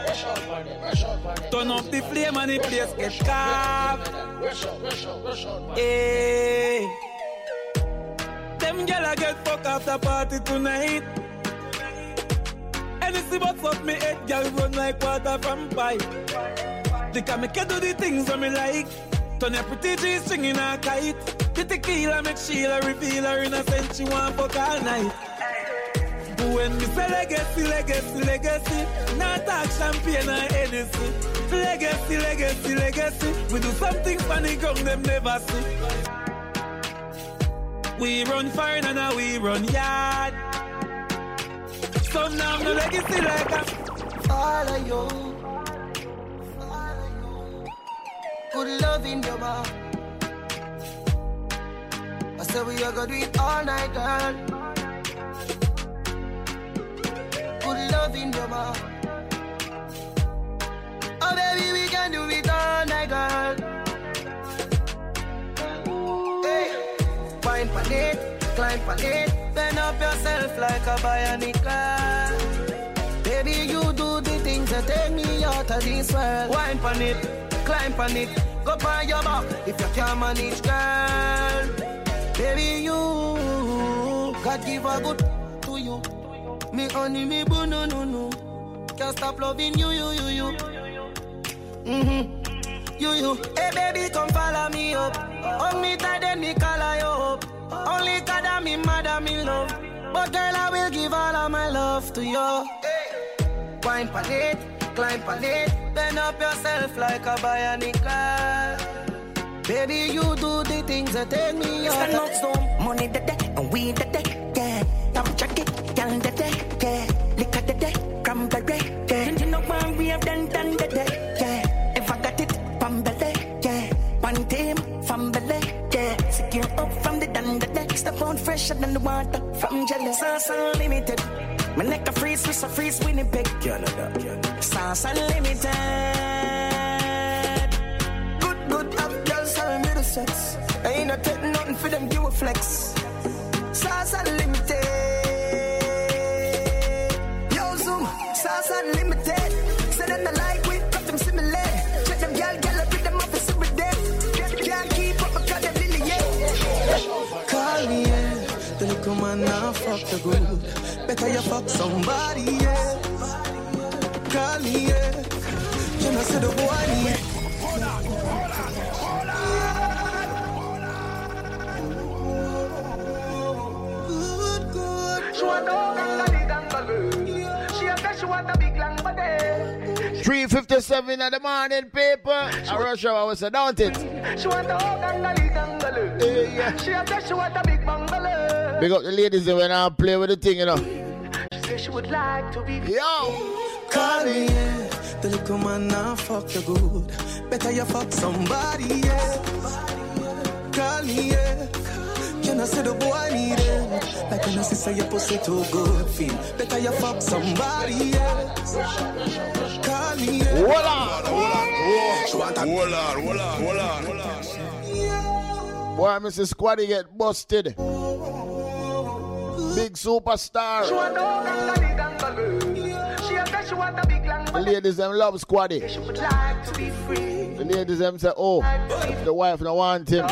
Turn up the flame and the place get carved. Hey. Them gyal get fuck after party tonight. Anything but fuck me head, gyal run like water from pipe. They can make you do the things that me like. Turn your pretty G string in a kite. The tequila make Sheila reveal her innocent. She want fuck all night. When we say legacy, legacy, legacy, not talk champagne or Hennessy. Legacy, legacy, legacy, we do something funny, come them never see. We run fire and now we run yard. Some now no legacy like a follow you. Good love in your mouth. I said we are gonna do it all night, girl. Good love in your mouth. Oh baby, we can do it all night, girl. Hey, wine pan it, climb pan it, bend up yourself like a bionic girl. Baby, you do the things that take me out of this world. Wine pan it, climb pan it, go by your back if you can't manage, girl. Baby, you God give a good to you. Me honey, me boo, no, no, no. Can't stop loving you, you, you, you. Mm-hmm. You, you. Hey, baby, come follow me up. Hold me tight, then me call you up. Only God I'm me mad, I'm in love. But girl, I will give all of my love to you. Hey. Wine pan it, climb pan it, bend up yourself like a bionic girl. Baby, you do the things that take me out. Stand up, so money the day, and we the day, yeah. Tom jacket. Down the day, yeah. Lick at the day, cranberry, yeah. You know when we have done done the day, yeah. If I got it, from the day, yeah. One team, from the day, yeah. Secure up from the done the day. Step on fresher than the water from jealous. Sauce unlimited. My neck a freeze, Swiss a freeze, Winnipeg. Sauce unlimited. Good, good, up girls are middle sex. I ain't not take nothing for them, give a flex. Sauce unlimited. Sauce unlimited. Say them the like we cut them similar. Check them gal gal up with them up and with them. Can't keep up because they're really yeah. Call me yeah. The little man now fuck the good. Better you fuck somebody yeah. Call me yeah. You know say the boy need. Hold on, hold on, hold on. Good, good. She want three fifty-seven in the morning, people. I rush hour, was don't it? She want the whole gangali gangalu. Yeah. She said she want a big bungalow. Big up the ladies that when I play with the thing, you know. She said she would like to be. Yo! Call me, yeah. The little man now fuck the good. Better you fuck somebody, yeah. Call me, yeah. Can I say the boy need it? Like when I say your pussy too good, feel better you fuck somebody else. Call me, yeah. Hold on, hold on. Hold on, hold on, hold on, hold on. Boy, Mister Squaddy get busted. Big superstar. The ladies them love Squaddy. The ladies them say, oh, the wife no want him.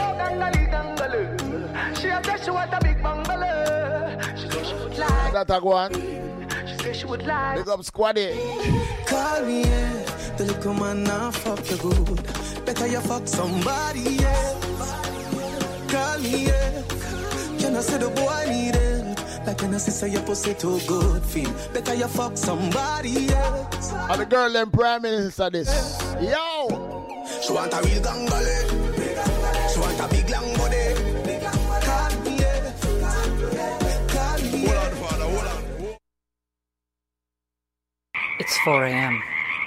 That a go on. Big up Squaddy. Call me, yeah. The little man now fuck the good. Better you fuck somebody else. Call me, yeah. Can I say the boy need it? Like when I say your pussy too good feel. Better you fuck somebody else. And the girl them prime minister this. Yo! She want a real gangale. She want a big long body. Call me, yeah. Call me, yeah. Hold on, father, hold on. It's four a.m.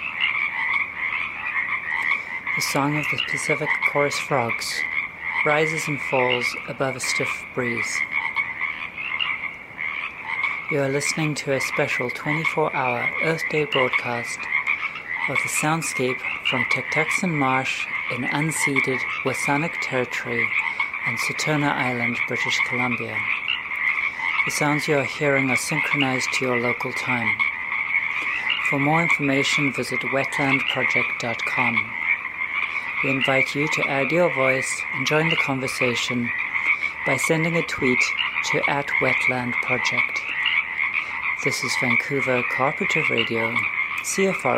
The song of the Pacific chorus frogs rises and falls above a stiff breeze. You are listening to a special twenty-four hour Earth Day broadcast of the soundscape from Tuktuxin Marsh in unceded Wasanic territory on Saturna Island, British Columbia. The sounds you are hearing are synchronized to your local time. For more information, visit wetland project dot com. We invite you to add your voice and join the conversation by sending a tweet to at Wetland Project. This is Vancouver Cooperative Radio, C F R